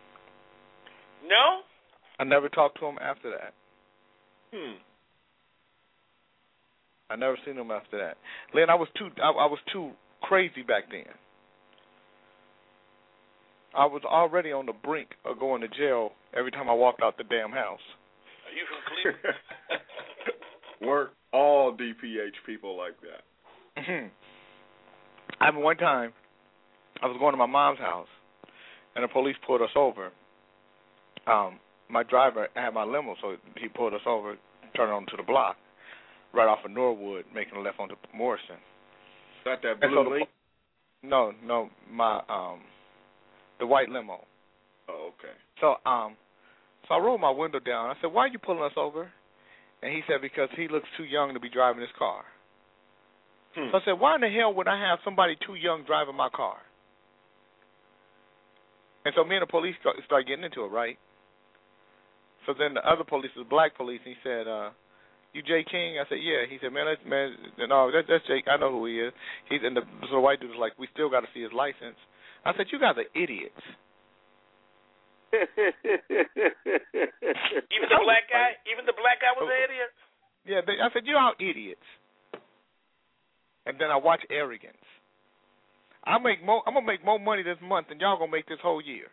No? I never talked to him after that. Hmm. I never seen him after that. Lynn, I was too I, I was too crazy back then. I was already on the brink of going to jail every time I walked out the damn house. Are you from Cleveland? Weren't all D P H people like that? Mm-hmm. I remember one time I was going to my mom's house, and the police pulled us over. Um, my driver had my limo, so he pulled us over, turned onto the block, right off of Norwood, making a left onto Morrison. Got that And so blue the, link? No, no, my um, the white limo. Oh, okay. So um, so I rolled my window down. I said, "Why are you pulling us over?" And he said, "Because he looks too young to be driving his car." Hmm. So I said, "Why in the hell would I have somebody too young driving my car?" And so me and the police started getting into it, right? So then the other police, the black police, he said, uh, "You Jay King?" I said, "Yeah." He said, "Man, that's man, no, that's that's Jake. I know who he is." He's and the so the white dude was like, "We still got to see his license." I said, "You guys are idiots. Even the black guy, even the black guy was an idiot. Yeah, they, I said, you all idiots. And then I watch Arrogance. I make more. I'm gonna make more money this month than y'all gonna make this whole year.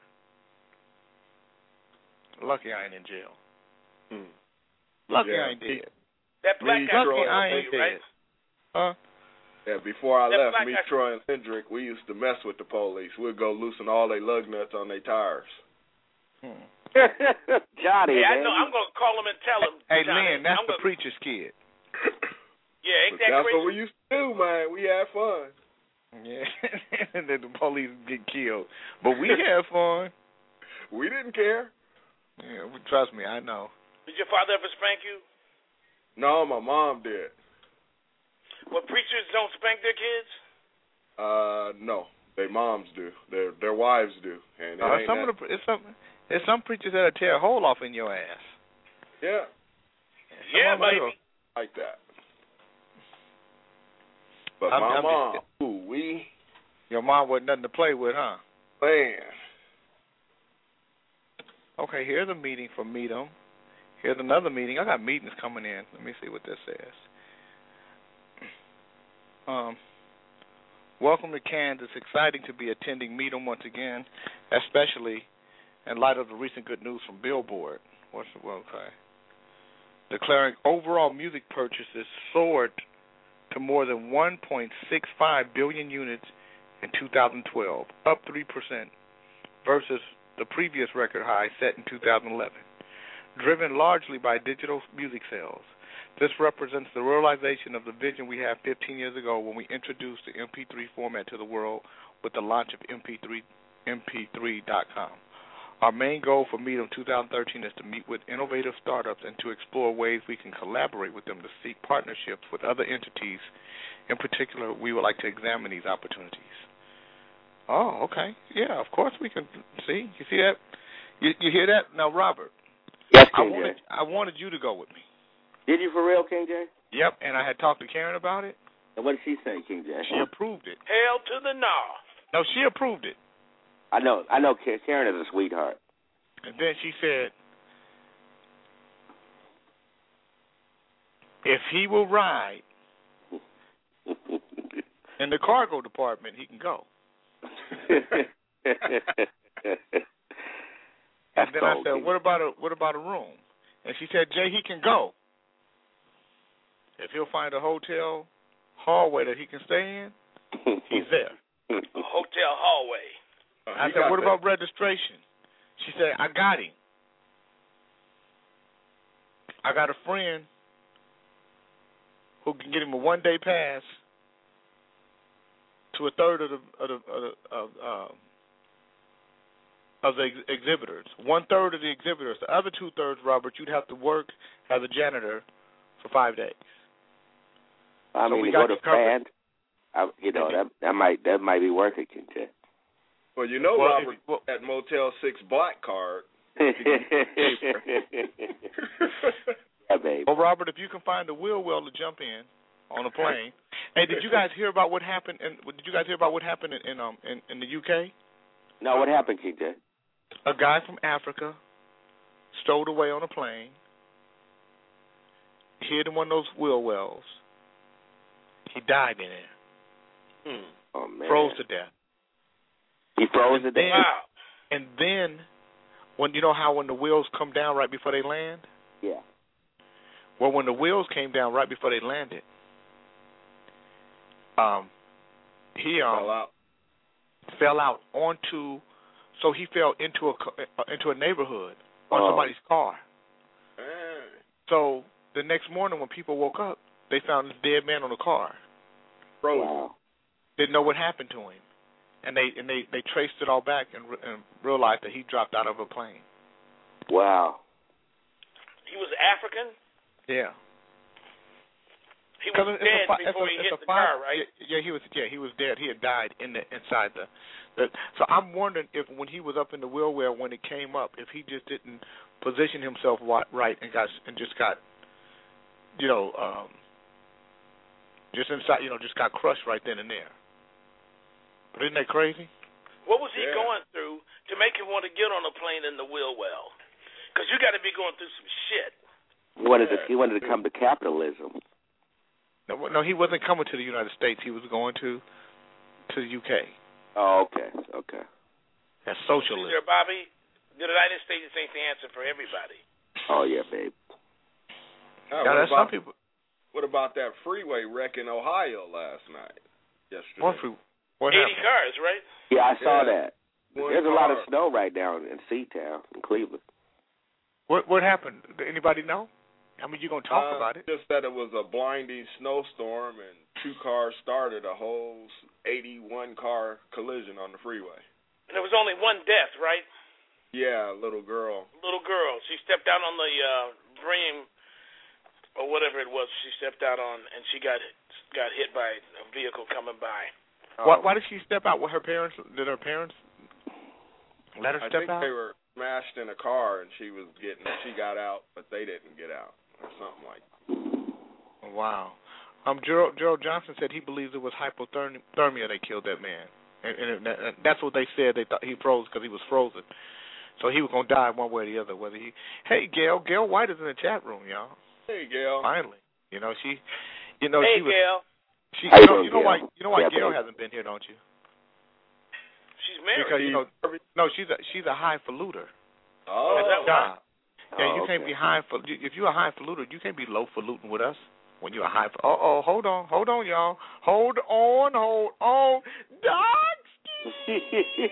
Lucky I ain't in jail. Hmm. Lucky Yeah. I ain't dead. That black Me, guy. Lucky Troy, I and ain't right? dead. Huh? Yeah, before I That left, black me, guy- Troy, and Hendrick, we used to mess with the police. We'd go loosen all their lug nuts on their tires. Hmm. Johnny, Hey, I man. know. I'm gonna call him and tell him. Hey, Johnny, Lynn, that's I'm the gonna, preacher's kid. Yeah, ain't But that that's crazy? what we used to do, man. We had fun. Yeah, and then the police get killed, but we had fun. We didn't care. Yeah, trust me, I know. Did your father ever spank you? No, my mom did. Well, preachers don't spank their kids. Uh, no, their moms do. Their their wives do. And it Uh, ain't some that, of the there's some there's some preachers that'll tear a hole off in your ass. yeah, Some Yeah, of 'em baby. will. like that. But I'm- my I'm mom, just- ooh, we Your mom wasn't nothing to play with, huh? man. Okay, here's a meeting for Meet 'em. Here's another meeting. I got meetings coming in. Let me see what this says. Um, welcome to Kansas. Exciting to be attending Meet 'em once again, especially in light of the recent good news from Billboard. What's the well, okay? Declaring overall music purchases soared to more than one point six five billion units in two thousand twelve, up three percent versus the previous record high set in two thousand eleven. Driven largely by digital music sales, this represents the realization of the vision we had fifteen years ago when we introduced the M P three format to the world with the launch of M P three, M P three dot com. Our main goal for Meet 'em twenty thirteen is to meet with innovative startups and to explore ways we can collaborate with them to seek partnerships with other entities. In particular, we would like to examine these opportunities. Oh, okay. Yeah, of course we can. See? You see that? You, you hear that? Now, Robert, Yes, I King wanted, J. I wanted you to go with me. Did you for real, King J? Yep, and I had talked to Karen about it. And what did she say, King J? She approved it. Hell to the no. No, she approved it. I know. I know. Ka- Karen is a sweetheart. And then she said, if he will ride in the cargo department, he can go. And then I cold, said, King. what about a what about a room? And she said, Jay, he can go. If he'll find a hotel hallway that he can stay in, he's there. A hotel hallway. Uh, I he said, got what that. about registration? She said, I got him. I got a friend who can get him a one-day pass to a third of the of the, of, the, of, uh, of the ex- exhibitors. One third of the exhibitors. The other two thirds, Robert, you'd have to work as a janitor for five days. I So mean, we to got go to you covered. band, I, you know, that that might that might be worth it, King J. Well, you know, Well, Robert, if- well- that Motel six black card. Yeah, baby. Well, Robert, if you can find a wheel well to jump in on a plane. Hey, did you guys hear about what happened? In, did you guys hear about what happened in, in um in, in the U K? No, what happened, King J? A guy from Africa stowed away on a plane, hid in one of those wheel wells. He died in there, Hmm. Oh man, froze to death. He froze to And then- death. Wow. And then, when you know how when the wheels come down right before they land? Yeah. Well, when the wheels came down right before they landed, um, he um Fell out. fell out onto, so he fell into a ca- into a neighborhood on Oh. somebody's car. Man. So the next morning when people woke up, they found this dead man on the car. Frozen. Wow. Didn't know what happened to him, and they and they, they traced it all back and, re- and realized that he dropped out of a plane. Wow. He was African. Yeah. He 'Cause was it's a dead fi- it's before a- he it's hit a the fi- car, right? Yeah, yeah, he was. Yeah, he was dead. He had died in the inside the, the. So I'm wondering if when he was up in the wheel well when it came up, if he just didn't position himself wa- right and got and just got, you know, um, just inside, you know, just got crushed right then and there. But isn't that crazy? What was he Yeah. going through to make him want to get on a plane in the wheel well? Because you got to be going through some shit. He wanted to. He wanted to come to capitalism. No, no, he wasn't coming to the United States. He was going to to the U K. Oh, okay, okay. That's socialism. There, Bobby, the United States ain't the answer for everybody. Oh yeah, babe. Oh, now, what that's about, some people. What about that freeway wreck in Ohio last night? Yesterday. What free, what Eighty happened? cars, right? Yeah, I saw Yeah. that. One There's a lot of car. snow right now in Seatown, in Cleveland. What what happened? Did anybody know? I mean, you gonna talk uh, about it? Just that it was a blinding snowstorm and two cars started a whole eighty-one car collision on the freeway. And there was only one death, right? Yeah, a little girl. Little girl. She stepped out on the uh, beam or whatever it was. She stepped out on, and she got got hit by a vehicle coming by. Why, why did she step out with her parents? Did her parents let her I step think out? they were smashed in a car and she was getting. She got out, but they didn't get out, or something like that. Wow. Um, Gerald, Gerald Johnson said he believes it was hypothermia that killed that man, and, and, it, and that's what they said. They thought he froze because he was frozen, so he was gonna die one way or the other. Whether he, hey, Gail, Gail White is in the chat room, y'all. Hey, Gail. Finally, you know she, you know Hey, she was. Gail. She, How you you know, doing, you know Gail? why, you know why Yeah, Gail babe. hasn't been here, don't you? She's married. Because you know, no, she's a she's a highfalutin. Oh, Is that Yeah, yeah, Oh, you can't okay. be high for if you're a highfalutin, you can't be lowfalutin with us. When you're a high, uh oh, hold on, hold on, y'all, hold on, hold on, Dogsky,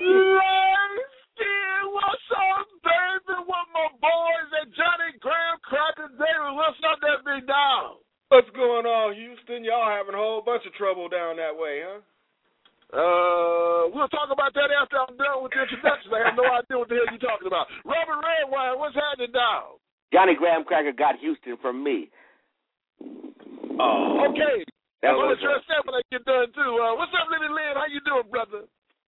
what's up, baby? With my boys at Johnny Graham Cracker David. What's up, that big dog? What's going on, Houston? Y'all having a whole bunch of trouble down that way, huh? Uh, we'll talk about that after I'm done with the introduction. I have no idea what the hell you're talking about. Robert Redwine, what's happening, dog? Johnny Graham Cracker got Houston from me. Oh, okay. That I'm was going to address that when I get done, too. Uh, what's up, Lily Lynn? How you doing, brother?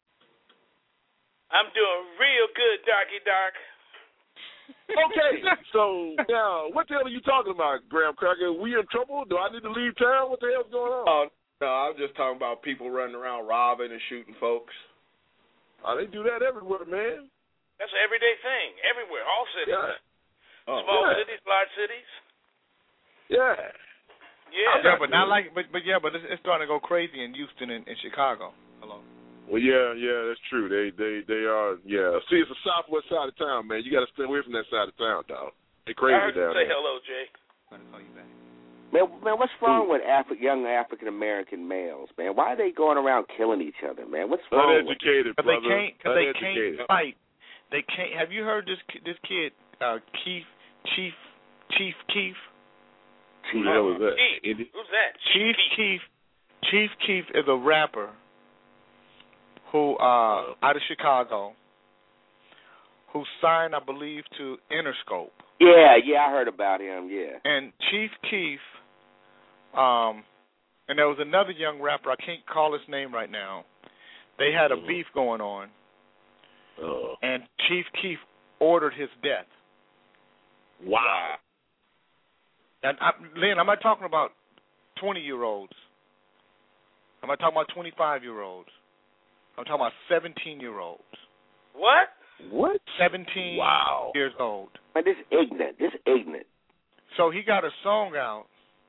I'm doing real good, Darky Dark. Okay, so now, what the hell are you talking about, Graham Cracker? We in trouble? Do I need to leave town? What the hell's going on? Oh, no, I'm just talking about people running around robbing and shooting folks. Oh, they do that everywhere, man. That's an everyday thing, everywhere, all cities. Yeah. Oh, Small yeah. cities, large cities. Yeah. Yeah. yeah, but not like, but but yeah, but it's, it's starting to go crazy in Houston and, and Chicago. Hello. Well, yeah, yeah, that's true. They, they, they are. Yeah. See, it's the southwest side of town, man. You got to stay away from that side of town, dog. They crazy I heard you down say there. hello, Jay. I'm gonna call you back. Man, man, what's wrong with Afri- young African American males, man? Why are they going around killing each other, man? What's wrong with Uneducated, Cause they brother. can't, cause they Uneducated. can't fight. They can't. Have you heard this ki- this kid, uh, Keith, Chief, Chief Keef? Who the hell is that? Chief. Indy? Who's that? Chief Keef. Keef, Chief Keef is a rapper who, uh, out of Chicago, who signed, I believe, to Interscope. Yeah, yeah, I heard about him. Yeah. And Chief Keef, um, and there was another young rapper. I can't call his name right now. They had a Mhm. beef going on, Uh, and Chief Keef ordered his death. wow. And I, Lynn, I'm not talking about twenty-year-olds. I'm not talking about twenty-five-year-olds. I'm talking about seventeen-year-olds. What? What? seventeen Wow. years old. Man, this ignorant. This ignorant. So he got a song out.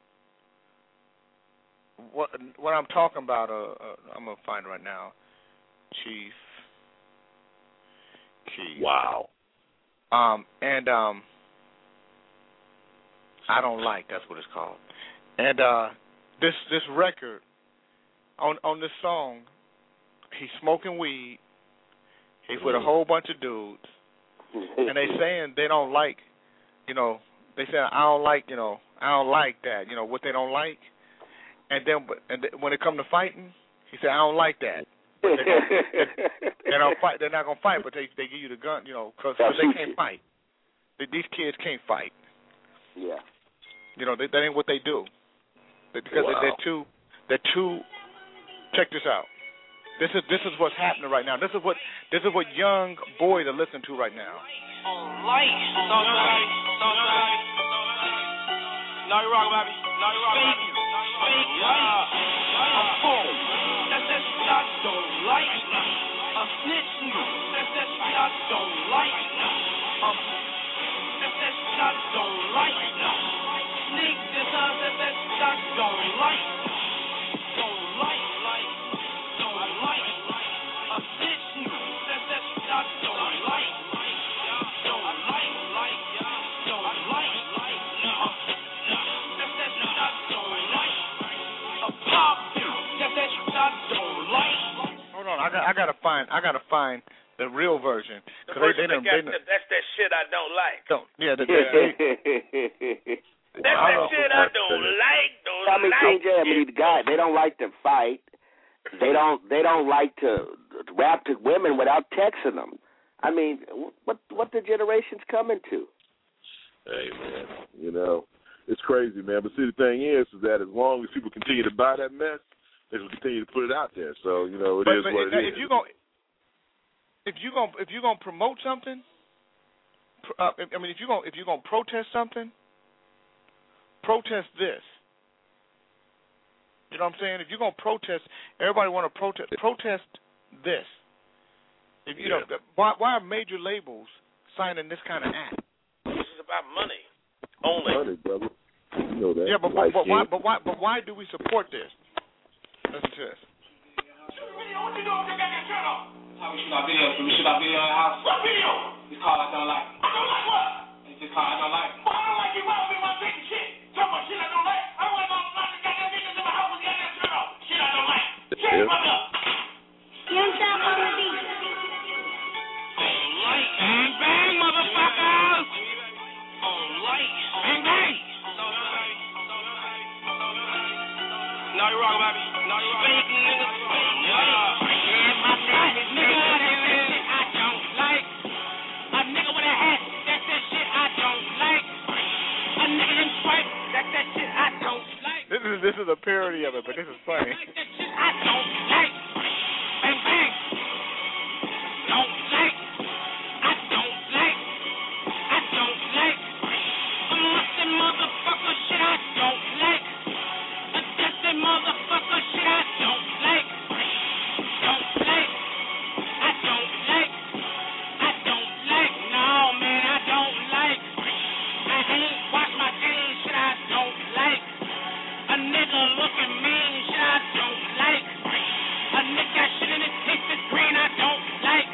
What what I'm talking about, uh, uh, I'm going to find it right now. Chief Keef. Wow. Um, and um, I Don't Like, that's what it's called. And uh, this this record, on on this song, he's smoking weed. He's with a whole bunch of dudes. And they saying they don't like, you know, they say, I don't like, you know, I don't like that, you know, what they don't like. And then but and th- when it come to fighting, he said, I don't like that. But they don't, they, they don't fight. They're not gonna fight, but they they give you the gun, you know, because They'll they shoot can't you. fight. They, these kids can't fight. Yeah. You know, they, that ain't what they do. They, because Wow. they, they're too, they're too. Check this out. This is this is what's happening right now. This is what this is what young boys are listening to right now. Light, sunshine, sunshine. Now you rock, baby. Now you rock, baby. Yeah. A fool. That's that shot, don't like. A snitch, that's that shot, I don't like. Um, that's that shit I don't like. Sneak designs, that's that shit I don't like. Don't like, like, don't like. A bitch new, that's that shit I don't like. Don't like, like, don't like. That's that shit I don't like. A pop, that's that shit I don't like. Hold on, I got I gotta find I gotta find the real version. The Cause version they, they, that got they, the, that's that shit I don't like. don't yeah they, they, they, That's that shit I don't like. Don't I mean, like. K J, I mean, the guy, they don't like to fight. They don't. They don't like to rap to women without texting them. I mean, what what the generation's coming to? Hey man, you know, it's crazy, man. But see, the thing is, is that as long as people continue to buy that mess, they will continue to put it out there. So you know, it but, is but what if, it if is. you gonna if you gonna if you gonna promote something, uh, I mean, if you gonna if you gonna protest something, protest this. You know what I'm saying? If you're gonna protest, everybody want to protest. Protest this. If you Yeah. know, why why are major labels signing this kind of act? This is about money only. Money, brother. You know that. Yeah, but but, but why but why but why do we support this? Listen to this. What you doing with that goddamn shirt on? How we shoot our video? Can we shoot our video in the house? What video? It's called I Don't Like. I don't like what? It's just called I Don't Like. Well, I don't like you. Why don't be my taking shit? Talk about shit I don't like. I don't want no goddamn niggas in my house with goddamn shirt on. Shit I don't like. Shut the fuck up. Young Stop on the beat. Don't like. Bang bang, motherfuckers. Don't like. Bang bang. No, you're wrong, baby. No, you're wrong. Fake niggas. Yeah. My name is nigga. That's that shit I don't like. A nigga with a hat. That's that shit I don't like. A nigga in stripes. That's that shit I don't like. This is this is a parody of it, but this is funny. That's that shit I don't like. Bang bang. Don't like. I don't like. I don't like. A musty motherfucker shit I don't like. A dusty motherfucker shit I don't like. Don't like. I don't like. I don't like. No man, I don't like. I ain't wash my jeans shit I don't like. A nigga looking mean shit I don't like. A nigga got shit in his teeth that's green I don't like.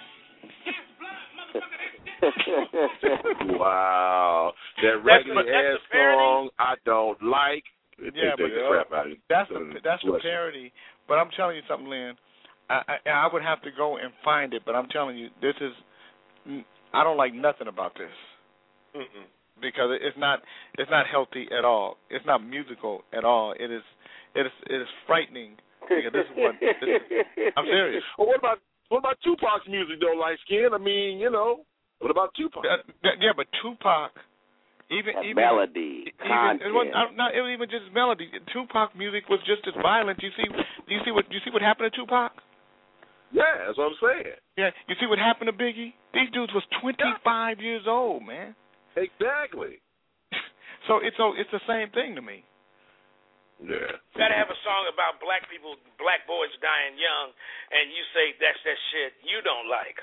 Wow, that That's- raggedy but that's ass a parody. song I don't like. It Yeah, takes but the crap out of you. that's the Mm, that's the bless you. parody. But I'm telling you something, Lynn. I, I I would have to go and find it, but I'm telling you, this is I don't like nothing about this. Mm-mm. Because it's not it's not healthy at all. It's not musical at all. It is it is it is frightening. Because this is what this is, I'm serious. Well, what about what about Tupac's music though, light skin? I mean, you know, what about Tupac? Uh, th- yeah, but Tupac, even That even melody, even content. it wasn't, I don't- not it was even just melody. Tupac music was just as violent. You see, you see what you see what happened to Tupac? Yeah, that's what I'm saying. Yeah, you see what happened to Biggie? These dudes was twenty-five years old, man. Exactly. So it's so it's the same thing to me. Yeah. You gotta have a song about black people, black boys dying young, and you say that's that shit you don't like.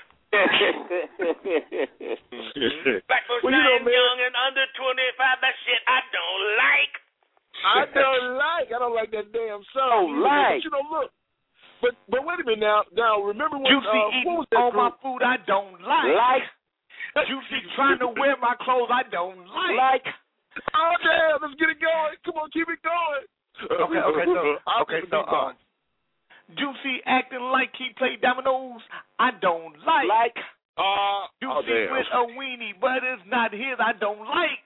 Black folks Well, you know, dying man- young and under twenty-five, that shit I don't like. I don't like. I don't like that damn song. Don't like. But you know, look. But but wait a minute now. Now remember when Juicy uh, eating what was that all my group? food I don't like. Like, Juicy trying to wear my clothes I don't like. like. Oh damn! Let's get it going. Come on, keep it going. Okay, okay, so I'll okay, keep so it going. um, Juicy acting like he played dominoes. I don't like. Like. Uh, Juicy oh, damn. with a weenie, but it's not his. I don't like.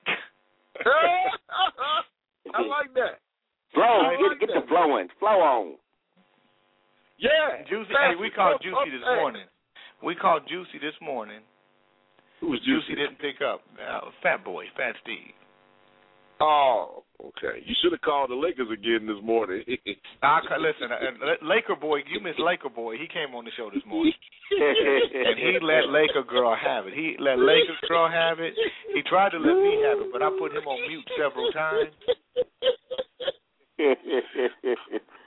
I like that. Flow. I Get, like get that. the flowing. Flow on. Yeah. Juicy. That's Hey, we it. called Up, Juicy up, this hey. morning. We called Juicy this morning. Who was Juicy Juicy? didn't pick up. Uh, Fat Boy, Fat Steve. Oh, okay. You should have called the Lakers again this morning. I, listen, uh, Laker Boy, you missed Laker Boy. He came on the show this morning. And he let Laker Girl have it. He let Lakers Girl have it. He tried to let me have it, but I put him on mute several times.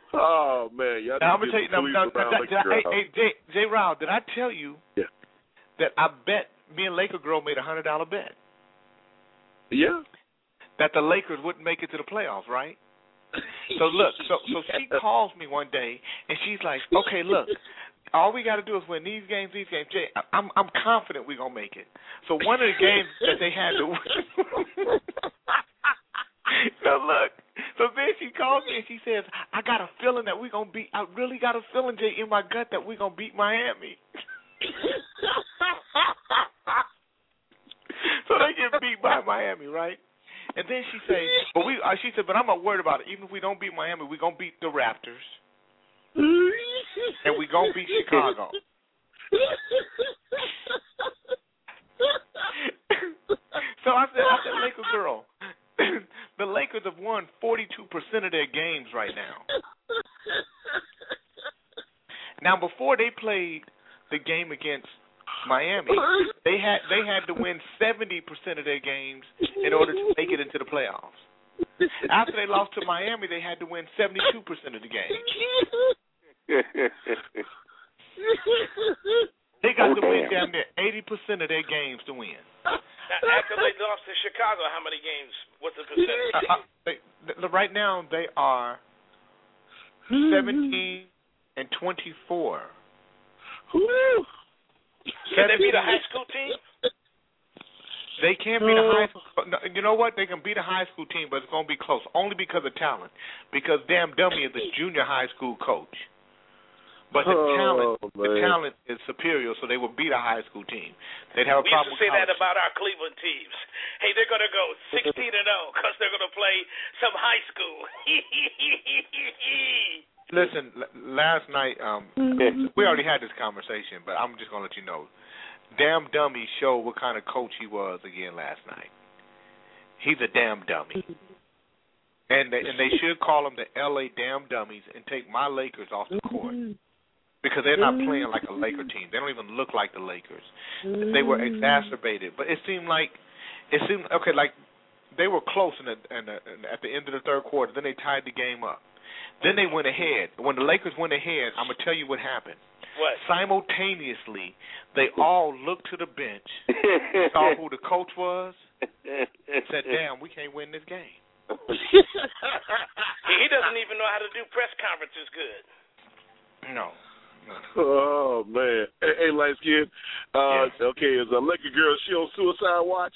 Oh man, y'all Now, I'm need gonna to tell get you. Now, the now, police now, around now, Lakers hey, Girl. hey, Jay, Jay Rao, did I tell you Yeah. that I bet me and Laker Girl made a hundred dollar bet. Yeah. That the Lakers wouldn't make it to the playoffs, right? So look, so so she calls me one day and she's like, okay, look, all we got to do is win these games, these games. Jay, I'm I'm confident we're gonna make it. So one of the games that they had to win. So look, so then she calls me and she says, I got a feeling that we're gonna beat. I really got a feeling, Jay, in my gut that we're gonna beat Miami. So they get beat by Miami, right? And then she said, but we. Uh, she said, but I'm not worried about it. Even if we don't beat Miami, we're gonna beat the Raptors, and we're gonna beat Chicago. So I said, I said, Laker Girl, the Lakers have won forty-two percent of their games right now. Now, before they played the game against Miami, they had they had to win seventy percent of their games in order to make it into the playoffs. After they lost to Miami, they had to win seventy-two percent of the games. They got oh, to win damn near eighty percent of their games to win. Now, after they lost to Chicago, how many games? What's the percentage? Uh, uh, they, right now, they are seventeen and twenty-four. Can they beat a high school team? They can't beat a high school. You know what? They can beat a high school team, but it's going to be close, only because of talent. Because Damn Dummy is a junior high school coach. But the oh, talent, man. the talent is superior, so they will beat a high school team. They'd have a we problem. We used to say with that about our Cleveland teams. Hey, they're going to go sixteen and zero because they're going to play some high school. Listen, last night um, mm-hmm. we already had this conversation, but I'm just going to let you know. Damn Dummy showed what kind of coach he was again last night. He's a damn dummy. And they, and they should call them the L A Damn Dummies and take my Lakers off the court. Because they're not playing like a Laker team. They don't even look like the Lakers. They were exacerbated. But it seemed like, it seemed, okay, like they were close in the, in the, in the, at the end of the third quarter. Then they tied the game up. Then they went ahead. When the Lakers went ahead, I'm going to tell you what happened. What? Simultaneously, they all looked to the bench, saw who the coach was, and said, damn, we can't win this game. He doesn't even know how to do press conferences good. No. no. Oh, man. Hey, hey light skin. Uh, yeah. Okay, is a Laker Girl, she on suicide watch?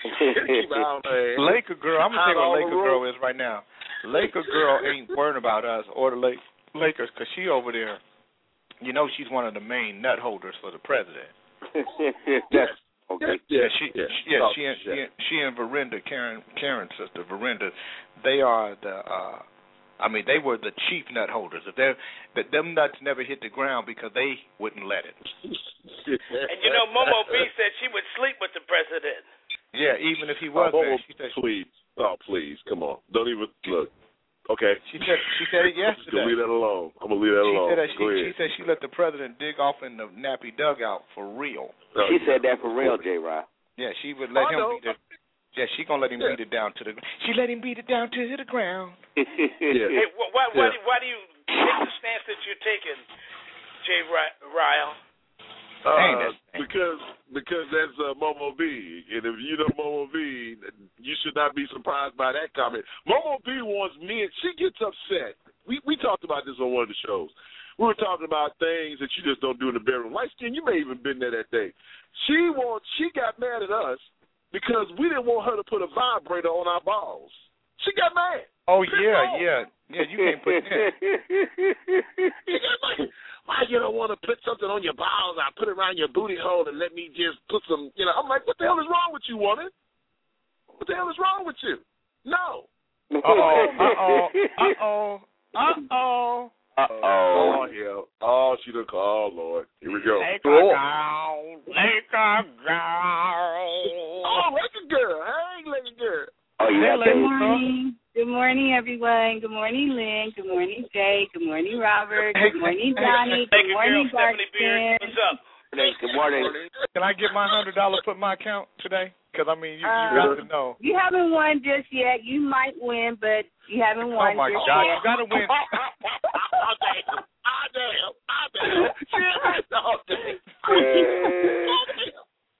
Laker Girl, I'm going to tell you what Laker Girl is right now. Laker Girl ain't worrying about us or the Lakers because she over there, you know she's one of the main nut holders for the president. Yes. Okay. Yeah, she, yeah, she, yeah, she, and, she, and, she and Verinda, Karen, Karen's sister, Verinda, they are the, uh, I mean, they were the chief nut holders. If they're, that them nuts never hit the ground because they wouldn't let it. And you know, Momo B said she would sleep with the president. Yeah, even if he was oh, there. She said, please, oh please, come on, don't even look. Okay. She said she said it yesterday. Leave that alone. I'm gonna leave that she alone. Said that she, Go ahead. she said she let the president dig off in the nappy dugout for real. Oh, she yeah. said that for real, J. Rod. Yeah, she would let I him know. beat it. Yeah, she gonna let him yeah. beat it down to the. She let him beat it down to the ground. yeah. Hey, why, why, yeah. why, do, why do you take the stance that you're taking, J. Ryle? Uh, because because that's uh, Momo B, and if you know Momo B, you should not be surprised by that comment. Momo B wants me, and she gets upset. We we talked about this on one of the shows. We were talking about things that you just don't do in the bedroom. Light skin, you may even been there that day. She wants she got mad at us because we didn't want her to put a vibrator on our balls. She got mad. Oh yeah, yeah, yeah. You can't put that. She got mad. Why you don't want to put something on your balls? I put it around your booty hole and let me just put some, you know. I'm like, what the hell is wrong with you, woman? What the hell is wrong with you? No. Uh-oh, uh-oh, uh-oh, uh-oh. Uh-oh. Oh, yeah. Oh, she done called. Oh, Lord. Here we go. Laker girl. Laker girl. Oh, Laker girl. Hey, Laker girl. Oh, yeah. Good morning. Good morning, everyone. Good morning, Lynn. Good morning, Jay. Good morning, Robert. Good morning, Johnny. Good morning, Darkskin. What's up? Good morning. Can I get my one hundred dollars put in my account today? Because, I mean, you, you uh, got to know. You haven't won just yet. You might win, but you haven't won oh my just God, yet. you got to win. Oh, damn. Oh, damn. Oh, damn. Oh, damn.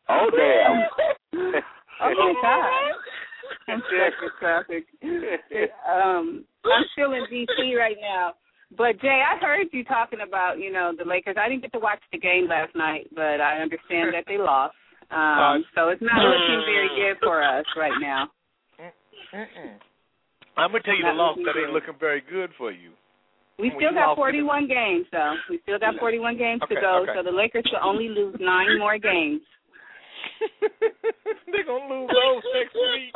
Oh, damn. Oh, my God. I'm stuck in traffic. Um, I'm still in D C right now. But, Jay, I heard you talking about, you know, the Lakers. I didn't get to watch the game last night, but I understand that they lost. Um, so it's not looking very good for us right now. Mm-mm. I'm going to tell you the loss that ain't looking very good for you. We still got forty-one games, though. We still got forty-one games okay, to go, okay. so the Lakers should only lose nine more games. They're going to lose those next week.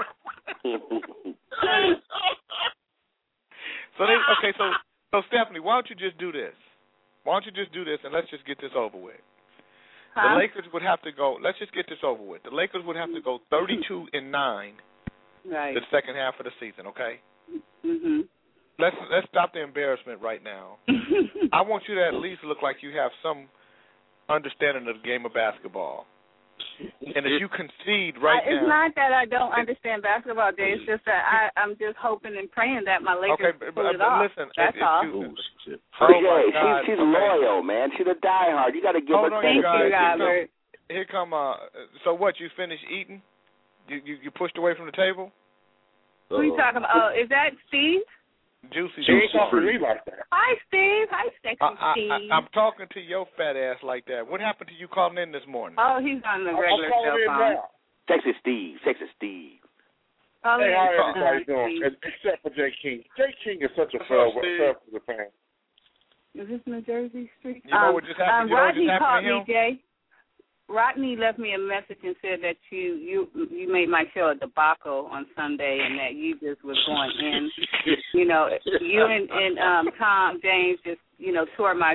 so, they, okay, so, so, Stephanie, why don't you just do this? Why don't you just do this, and let's just get this over with. Huh? The Lakers would have to go, let's just get this over with. The Lakers would have to go thirty-two and nine right. the second half of the season, okay? Mm-hmm. Let's let's stop the embarrassment right now. I want you to at least look like you have some understanding of the game of basketball. And if you concede right I, it's now, not that I don't understand basketball, Jay. It's just that I, I'm just hoping and praying that my Lakers okay, but, pull it but off. listen, That's if, all. if you, Oh, oh Jay, my God, she's, she's okay. loyal, man. She's a diehard. You got to give Hold her on, thank you guys. you, Robert. Here come, uh, so what, you finished eating? You, you you pushed away from the table? Who are you talking about? Oh, is that Steve? Juicy. She ain't talking to me like that. Hi, Steve. Hi, sexy I, I, Steve. I, I'm talking to your fat ass like that. What happened to you calling in this morning? Oh, he's on the regular I'm cell calling in phone. now. Sexy Steve. Sexy Steve. Oh, Hey, yeah. how everybody Uh, doing? Steve. Except for Jay King. Jay King is such a What's fair up, Steve? for the fan. Is this New Jersey Street? You know um, what just happened? Um, You know what Rodney just called happened to me, him? Jay. Rodney left me a message and said that you you you made my show a debacle on Sunday and that you just was going in. You know, you and, and um, Tom James just, you know, tore my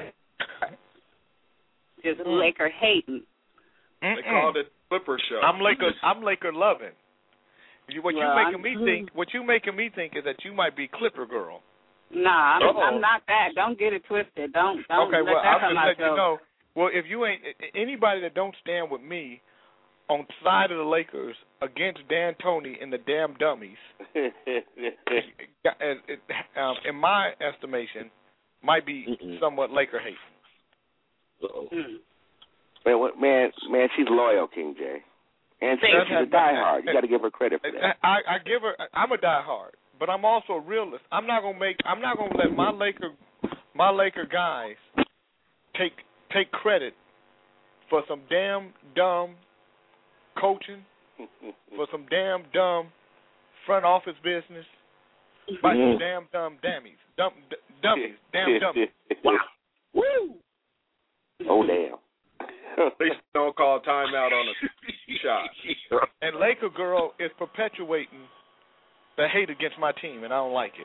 just Mm. Laker hating. They called it Flipper Show. I'm Laker. I'm Laker loving. You, what Well, you making I'm- me think? What you making me think is that you might be Clipper girl. Nah, I'm, Uh-oh. I'm not that. Don't get it twisted. Don't don't Okay, let well, that I'm come just out letting your you know. Well, if you ain't anybody that don't stand with me on side of the Lakers against Dan Tony and the damn dummies, um, in my estimation, might be Mm-mm. somewhat Laker hate. Uh-oh. Man, what, man, man, she's loyal, King Jay, and she, That's she's a not- diehard. You got to give her credit for that. I, I give her. I'm a diehard, but I'm also a realist. I'm not gonna make. I'm not gonna let my Laker, my Laker guys, take take credit for some damn dumb coaching, for some damn dumb front office business, by some damn dumb dummies, dumb d- dummies, damn dummies. Wow. Woo. Oh damn. They don't call timeout on a shot. And Laker girl is perpetuating the hate against my team, and I don't like it.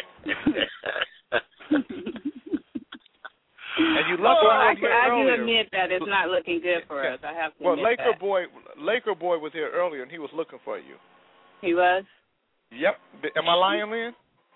And you love Well, I, her here I do earlier. admit that it's not looking good for us. I have to Well, admit Laker that. boy, Laker boy was here earlier, and he was looking for you. He was? Yep. Am I lying, Lynn?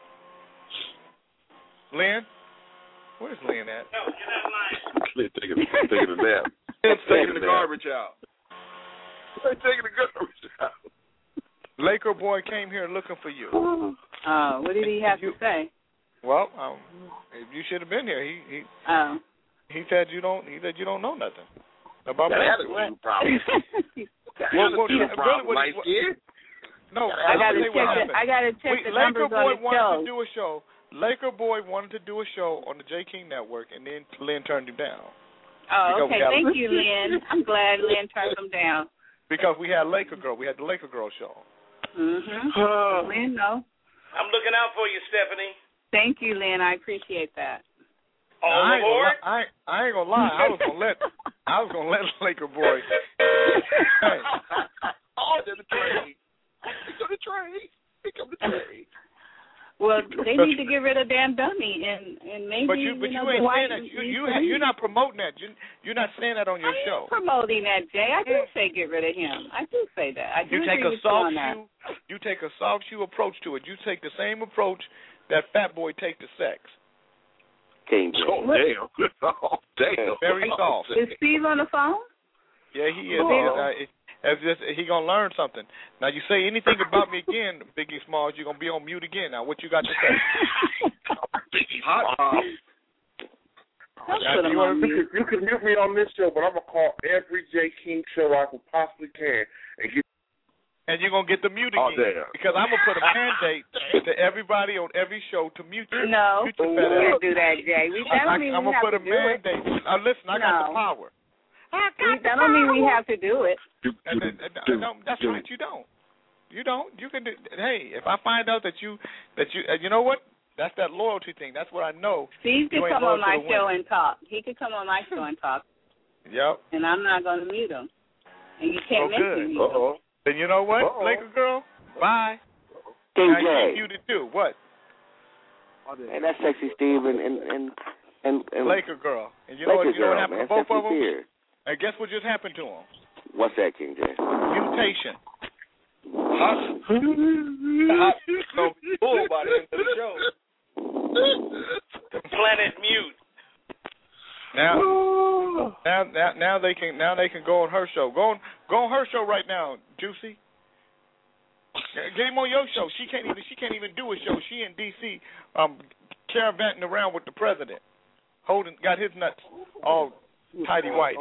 Lynn? Where's Lynn at? They're taking, taking a nap. It's taking the garbage out. They're taking the garbage out. Laker boy came here looking for you. Oh, what did he have You- to say? Well, um, you should have been here. He he Oh. he said you don't. He said you don't know nothing about That basketball. attitude problem. Well, well, Attitude really, problem, what- light what- skin. No, I I'll gotta tell you what check. happened. The, I gotta check We, the Laker numbers boy on the wanted show. to do a show. Laker boy wanted to do a show on the J King Network, and then Lynn turned him down Oh, because we okay. got- Thank you, Lynn. I'm glad Lynn turned him down. because we had Laker girl. We had the Laker girl show. Mm-hmm. Lynn, no. I'm looking out for you, Stephanie. Thank you, Lynn. I appreciate that. Now, All I ain't gonna aboard? lie. I, I ain't gonna lie. I was gonna let I was gonna let Laker boy. Hey, Oh, they're the trade. Pick up the trade. Pick up the trade. Well, they need to get rid of Dan Dummy, and and maybe but you but you, know, ain't Dwight saying that. You needs you to ha- leave. you're not promoting that. You you're not saying that on your I show. am promoting that, Jay. I do say get rid of him. I do say that. I do You take agree a with you soft on that. shoe. You take a soft shoe approach to it. You take the same approach that Fat Boy take to sex. King Jay. Oh, damn. Oh, damn. Very soft. Is Steve on the phone? Yeah, he is. Cool. He, is. Uh, it- it's just, he gonna learn something. Now, you say anything about me again, Biggie Smalls, you're gonna be on mute again. Now, what you got to say? Hot Bob. Don't Now, put you, him on you, mute. can, you can mute me on this show, but I'm gonna call every J. King show I can possibly can and get. And you're gonna get the mute Oh, again damn. because I'm gonna put a mandate to everybody on every show to mute you. No, mute we your fat ass. can't do that, Jay. We, that don't mean I'm we gonna have put to a do it. mandate. Now, listen, I got the No. power. I got We, the that don't mean we power. have to do it. And, and, and, no, that's right. You don't. You don't. You can do. Hey, if I find out that you that you uh, you know what? That's that loyalty thing. That's what I know. Steve could You ain't come loyal on to my the show women. and talk. He could come on my show and talk, Yep. and I'm not going to mute him. And you can't Oh, make good. me mute him. Uh-oh. Then you know what, Uh-oh. Laker girl? Bye. King Now, you J. muted too. What? Hey, that's Sexy Steve and and and and, and Laker girl. And you know Laker what? You know girl, what happened man. to both Sexy of them? Beer. And guess what just happened to them? What's that, King J? Mutation. Huh? So bull by the end of the show. Planet mute. Now, now, now, now they can now they can go on her show. Go on, go on her show right now, Juicy. Get him on your show. She can't even she can't even do a show. She in D C um caravanting around with the president, holding got his nuts all tidy white.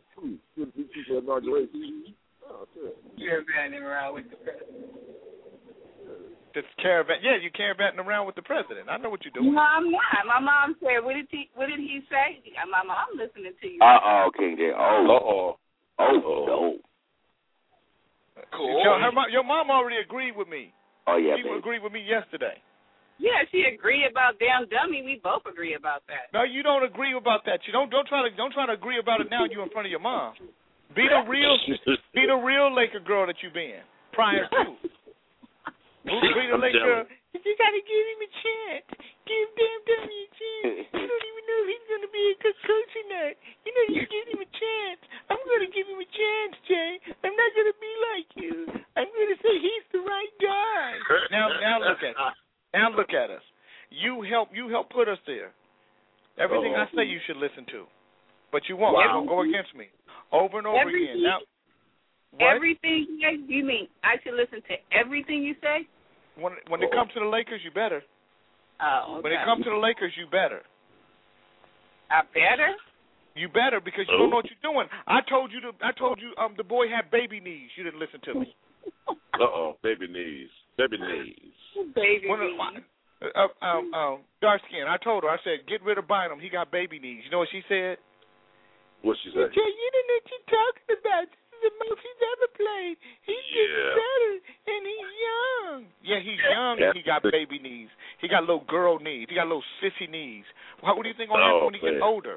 Caravanning around with the president. Just caravan. Yeah, you caravanting around with the president. I know what you're doing. No, I'm not. My mom said, "What did he? What did he say?" My mom listening to you. Uh oh, King J. Oh, Uh-oh. oh, oh. Cool. Your, her, mo- your mom already agreed with me. Oh yeah, She baby. agreed with me yesterday. Yeah, she agreed about damn dummy. We both agree about that. No, you don't agree about that. You don't don't try to don't try to agree about it now. You in front of your mom. Be the real be the real Laker girl that you been prior to. Be the I'm Laker girl. jealous. You gotta give him a chance. Give damn dummy a chance. You don't even know if he's gonna be a good coach or not. You know you give him a chance. I'm gonna give him a chance, Jay. I'm not gonna be like you. I'm gonna say he's the right guy. Now now look at us. Now look at us. You help you help put us there. Everything Uh-oh. I say you should listen to. But you won't. Wow. You won't go against me. Over and over Everything, again. Now what? everything you mean? I should listen to everything you say? When when it comes to the Lakers, you better. Oh, okay. When it comes to the Lakers, you better. I better? You better because you don't know what you're doing. I told you to, I told you um the boy had baby knees. You didn't listen to me. Uh-oh. Baby knees. Baby knees. Baby When, me. uh, um, um, dark skin. I told her. I said, get rid of Bynum. He got baby knees. You know what she said? What she say? Jay, you don't know what you're talking about. This is the most he's ever played. He's Yeah. getting better, and he's young. Yeah, he's young, and he got Yeah. baby knees. He got little girl knees. He got little sissy knees. What, what do you think will Oh, happen when he man. gets older?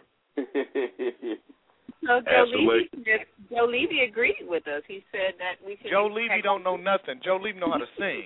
So Joe Levy, Absolutely. Joe Levy agreed with us. He said that we should. Joe Levy don't know nothing. Joe Levy know how to sing.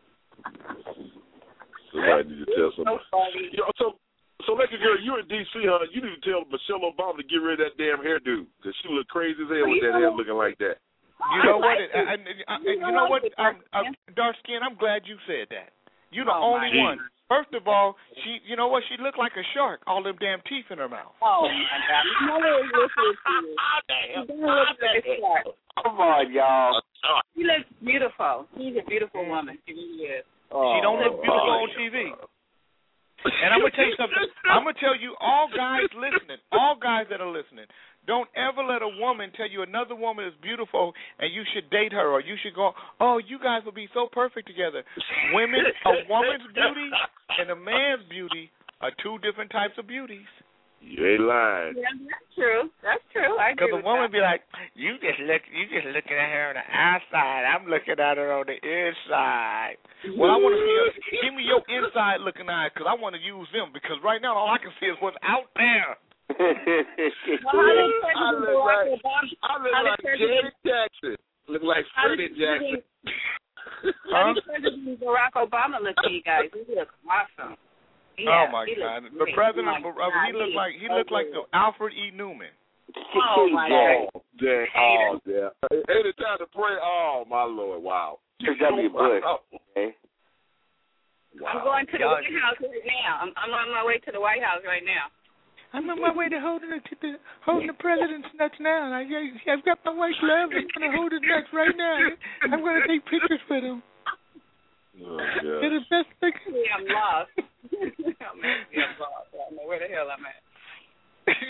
Somebody need to tell So somebody. funny. Yo, so, so, Laker girl, you're in D C, huh? You need to tell Michelle Obama to get rid of that damn hairdo, because she look crazy as hell with that hair looking like that. You know what? It, I, I, I, you know what? Um, uh, dark skin. I'm glad you said that. You're the Oh, only my one. First of all, she, you know what? She looked like a shark. All them damn teeth in her mouth. Oh my God! You know what listening to you. You don't look like a shark. Come on, y'all. She looks beautiful. She's a beautiful woman. She really is. She don't look beautiful on T V. And I'm gonna tell you something. I'm gonna tell you, all guys listening, all guys that are listening, don't ever let a woman tell you another woman is beautiful and you should date her or you should go, oh, you guys will be so perfect together. Women, a woman's beauty and a man's beauty are two different types of beauties. You ain't lying. Yeah, that's true. That's true. I agree Because a with woman that. be like, you just look, you just looking at her on the outside. I'm looking at her on the inside. Well, I want to see her. Give me your inside looking eyes, because I want to use them. Because right now, all I can see is what's out there. Well, how did President Barack Obama? I look how did like President- Janet Jackson. Look like how did Freddie Jackson. President- How did President Barack Obama look to you guys? He looks awesome. Yeah, oh my he God! looks The great. president, Oh my of, uh, he God, looked he like he looked like the Alfred E. Newman. Oh my God! Oh, damn. Oh, damn. Anytime to pray. Oh, my Lord. Wow. George W. Bush. Okay. Wow. I'm going to the White House right now. I'm, I'm on my way to the White House right now. I'm on my way to holding the, to the holding the president's nuts now. I, I've got my white glove. I'm going to hold his nuts right now. I'm going to take pictures with him. Oh, They're the best pictures. Yeah, I'm lost. I'm, I'm lost. I don't know where the hell I'm at.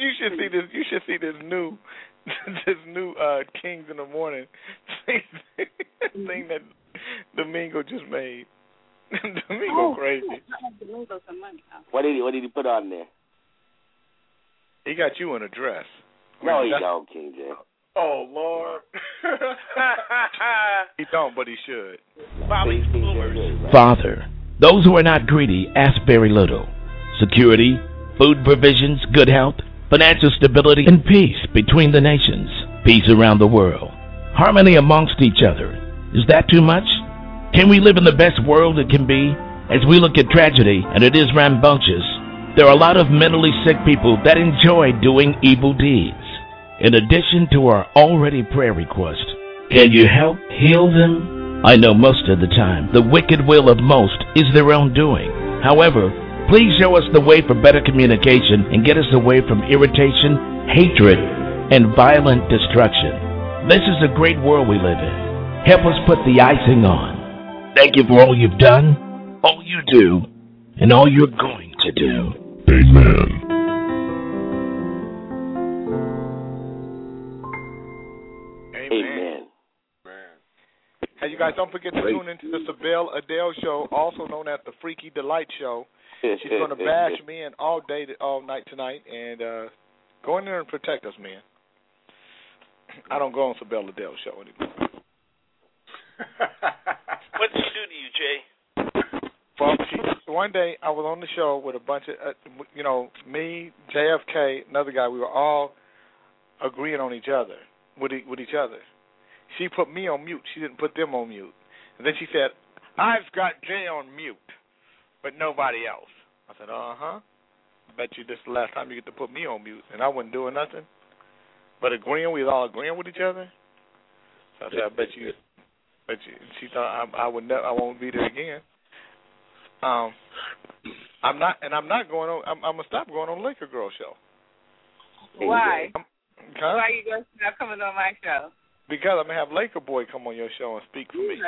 you should see this. You should see this new, this new uh, Kings in the Morning thing that Domingo just made. Domingo oh, crazy. Domingo some money. What did he What did he put on there? He got you in a dress. No, he don't, King J. Oh Lord. He don't, but he should. Bobby Boomers. Father, those who are not greedy ask very little. Security, food provisions, good health, financial stability, and peace between the nations. Peace around the world. Harmony amongst each other. Is that too much? Can we live in the best world it can be? As we look at tragedy, and it is rambunctious, there are a lot of mentally sick people that enjoy doing evil deeds. In addition to our already prayer request, can you help heal them? I know most of the time, the wicked will of most is their own doing. However, please show us the way for better communication and get us away from irritation, hatred, and violent destruction. This is a great world we live in. Help us put the icing on. Thank you for all you've done, all you do, and all you're going to do. Amen. Amen. Hey, you guys, don't forget to tune into the Sabelle Adele Show, also known as the Freaky Delight Show. She's going to bash men all day, all night tonight, and uh, go in there and protect us, man. I don't go on Sabelle Adele Show anymore. What did she do to you, Jay? Well, she, one day I was on the show with a bunch of, uh, you know, me, J F K, another guy. We were all agreeing on each other, with e- with each other. She put me on mute. She didn't put them on mute. And then she said, I've got Jay on mute, but nobody else. I said, uh-huh. I bet you this is the last time you get to put me on mute. And I wasn't doing nothing but agreeing. We was all agreeing with each other. So I said, I bet you, bet you. She thought I, I would never, I won't be there again. Um, I'm not, and I'm not going on, I'm, I'm going to stop going on Laker Girl Show. Why? I'm, Why are you guys not coming on my show? Because I'm going to have Laker Boy come on your show and speak for me.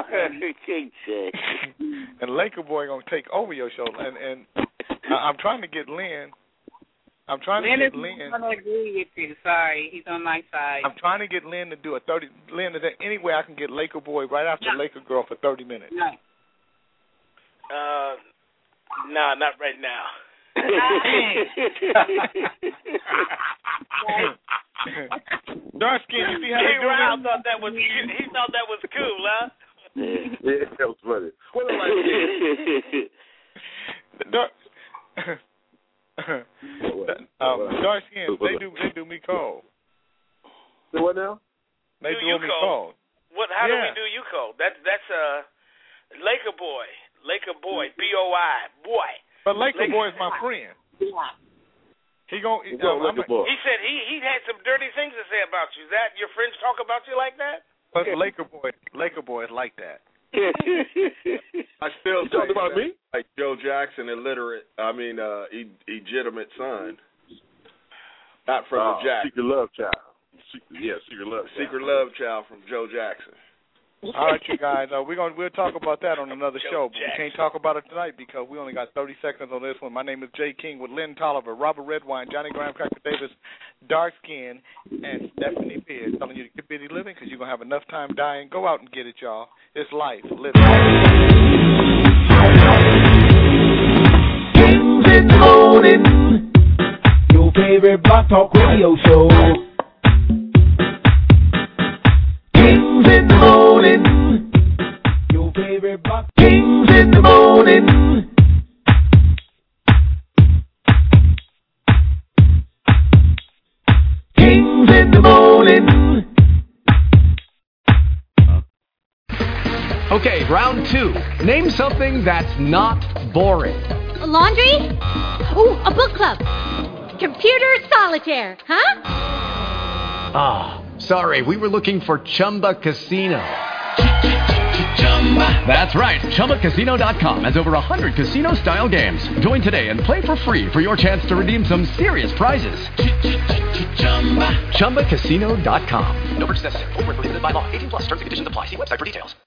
And Laker Boy going to take over your show. And and I'm trying to get Lynn. I'm trying Lynn to get is Lynn. going to agree with you. Sorry, he's on my side. I'm trying to get Lynn to do a thirty. Lynn, is there any way I can get Laker Boy right after No. Laker Girl for thirty minutes? No. Uh, nah, not right now. Dark skin, you see how Jay they do Ryle this? thought that was he thought that was cool, huh? Yeah, that was funny. What am I Dark, um, dark skin, they do they do me cold. So what now? They Do do, you me cold? cold. What? How Yeah. do we do you cold? That's that's uh, Laker Boy, Laker Boy, B O I, boy. But Laker Laker- Boy is my friend. He gon' What's um, up, I'm- Laker Boy? He said he he had some dirty things to say about you. Is that your friends talk about you like that? But Laker Boy, Laker Boy is like that. I still You talking say about that, me? like Joe Jackson, illiterate. I mean, uh, e- illegitimate son, not from Oh, the Jack. Secret Love Child. Secret, yeah, Secret Love Child. Secret love child from Joe Jackson. All right, you guys. Uh, we're gonna we'll talk about that on another Joe show, but we can't talk about it tonight because we only got thirty seconds on this one. My name is Jay King with Lynn Tolliver, Robert Redwine, Johnny Graham, Cracker Davis, Dark Skin, and Stephanie Pierce telling you to get busy living because you're gonna have enough time dying. Go out and get it, y'all. It's life. Live it. Kings in the morning, your favorite Block Talk Radio show. Kings in the morning, your favorite Block. Kings in the morning. Kings in the morning. Okay, round two. Name something that's not boring. A laundry? Ooh, a book club. Computer solitaire, huh? Ah, sorry, we were looking for Chumba Casino. That's right, Chumba Casino dot com has over one hundred casino-style games. Join today and play for free for your chance to redeem some serious prizes. Chumba Casino dot com. No purchase necessary. Void where prohibited by law. eighteen plus terms and conditions apply. See website for details.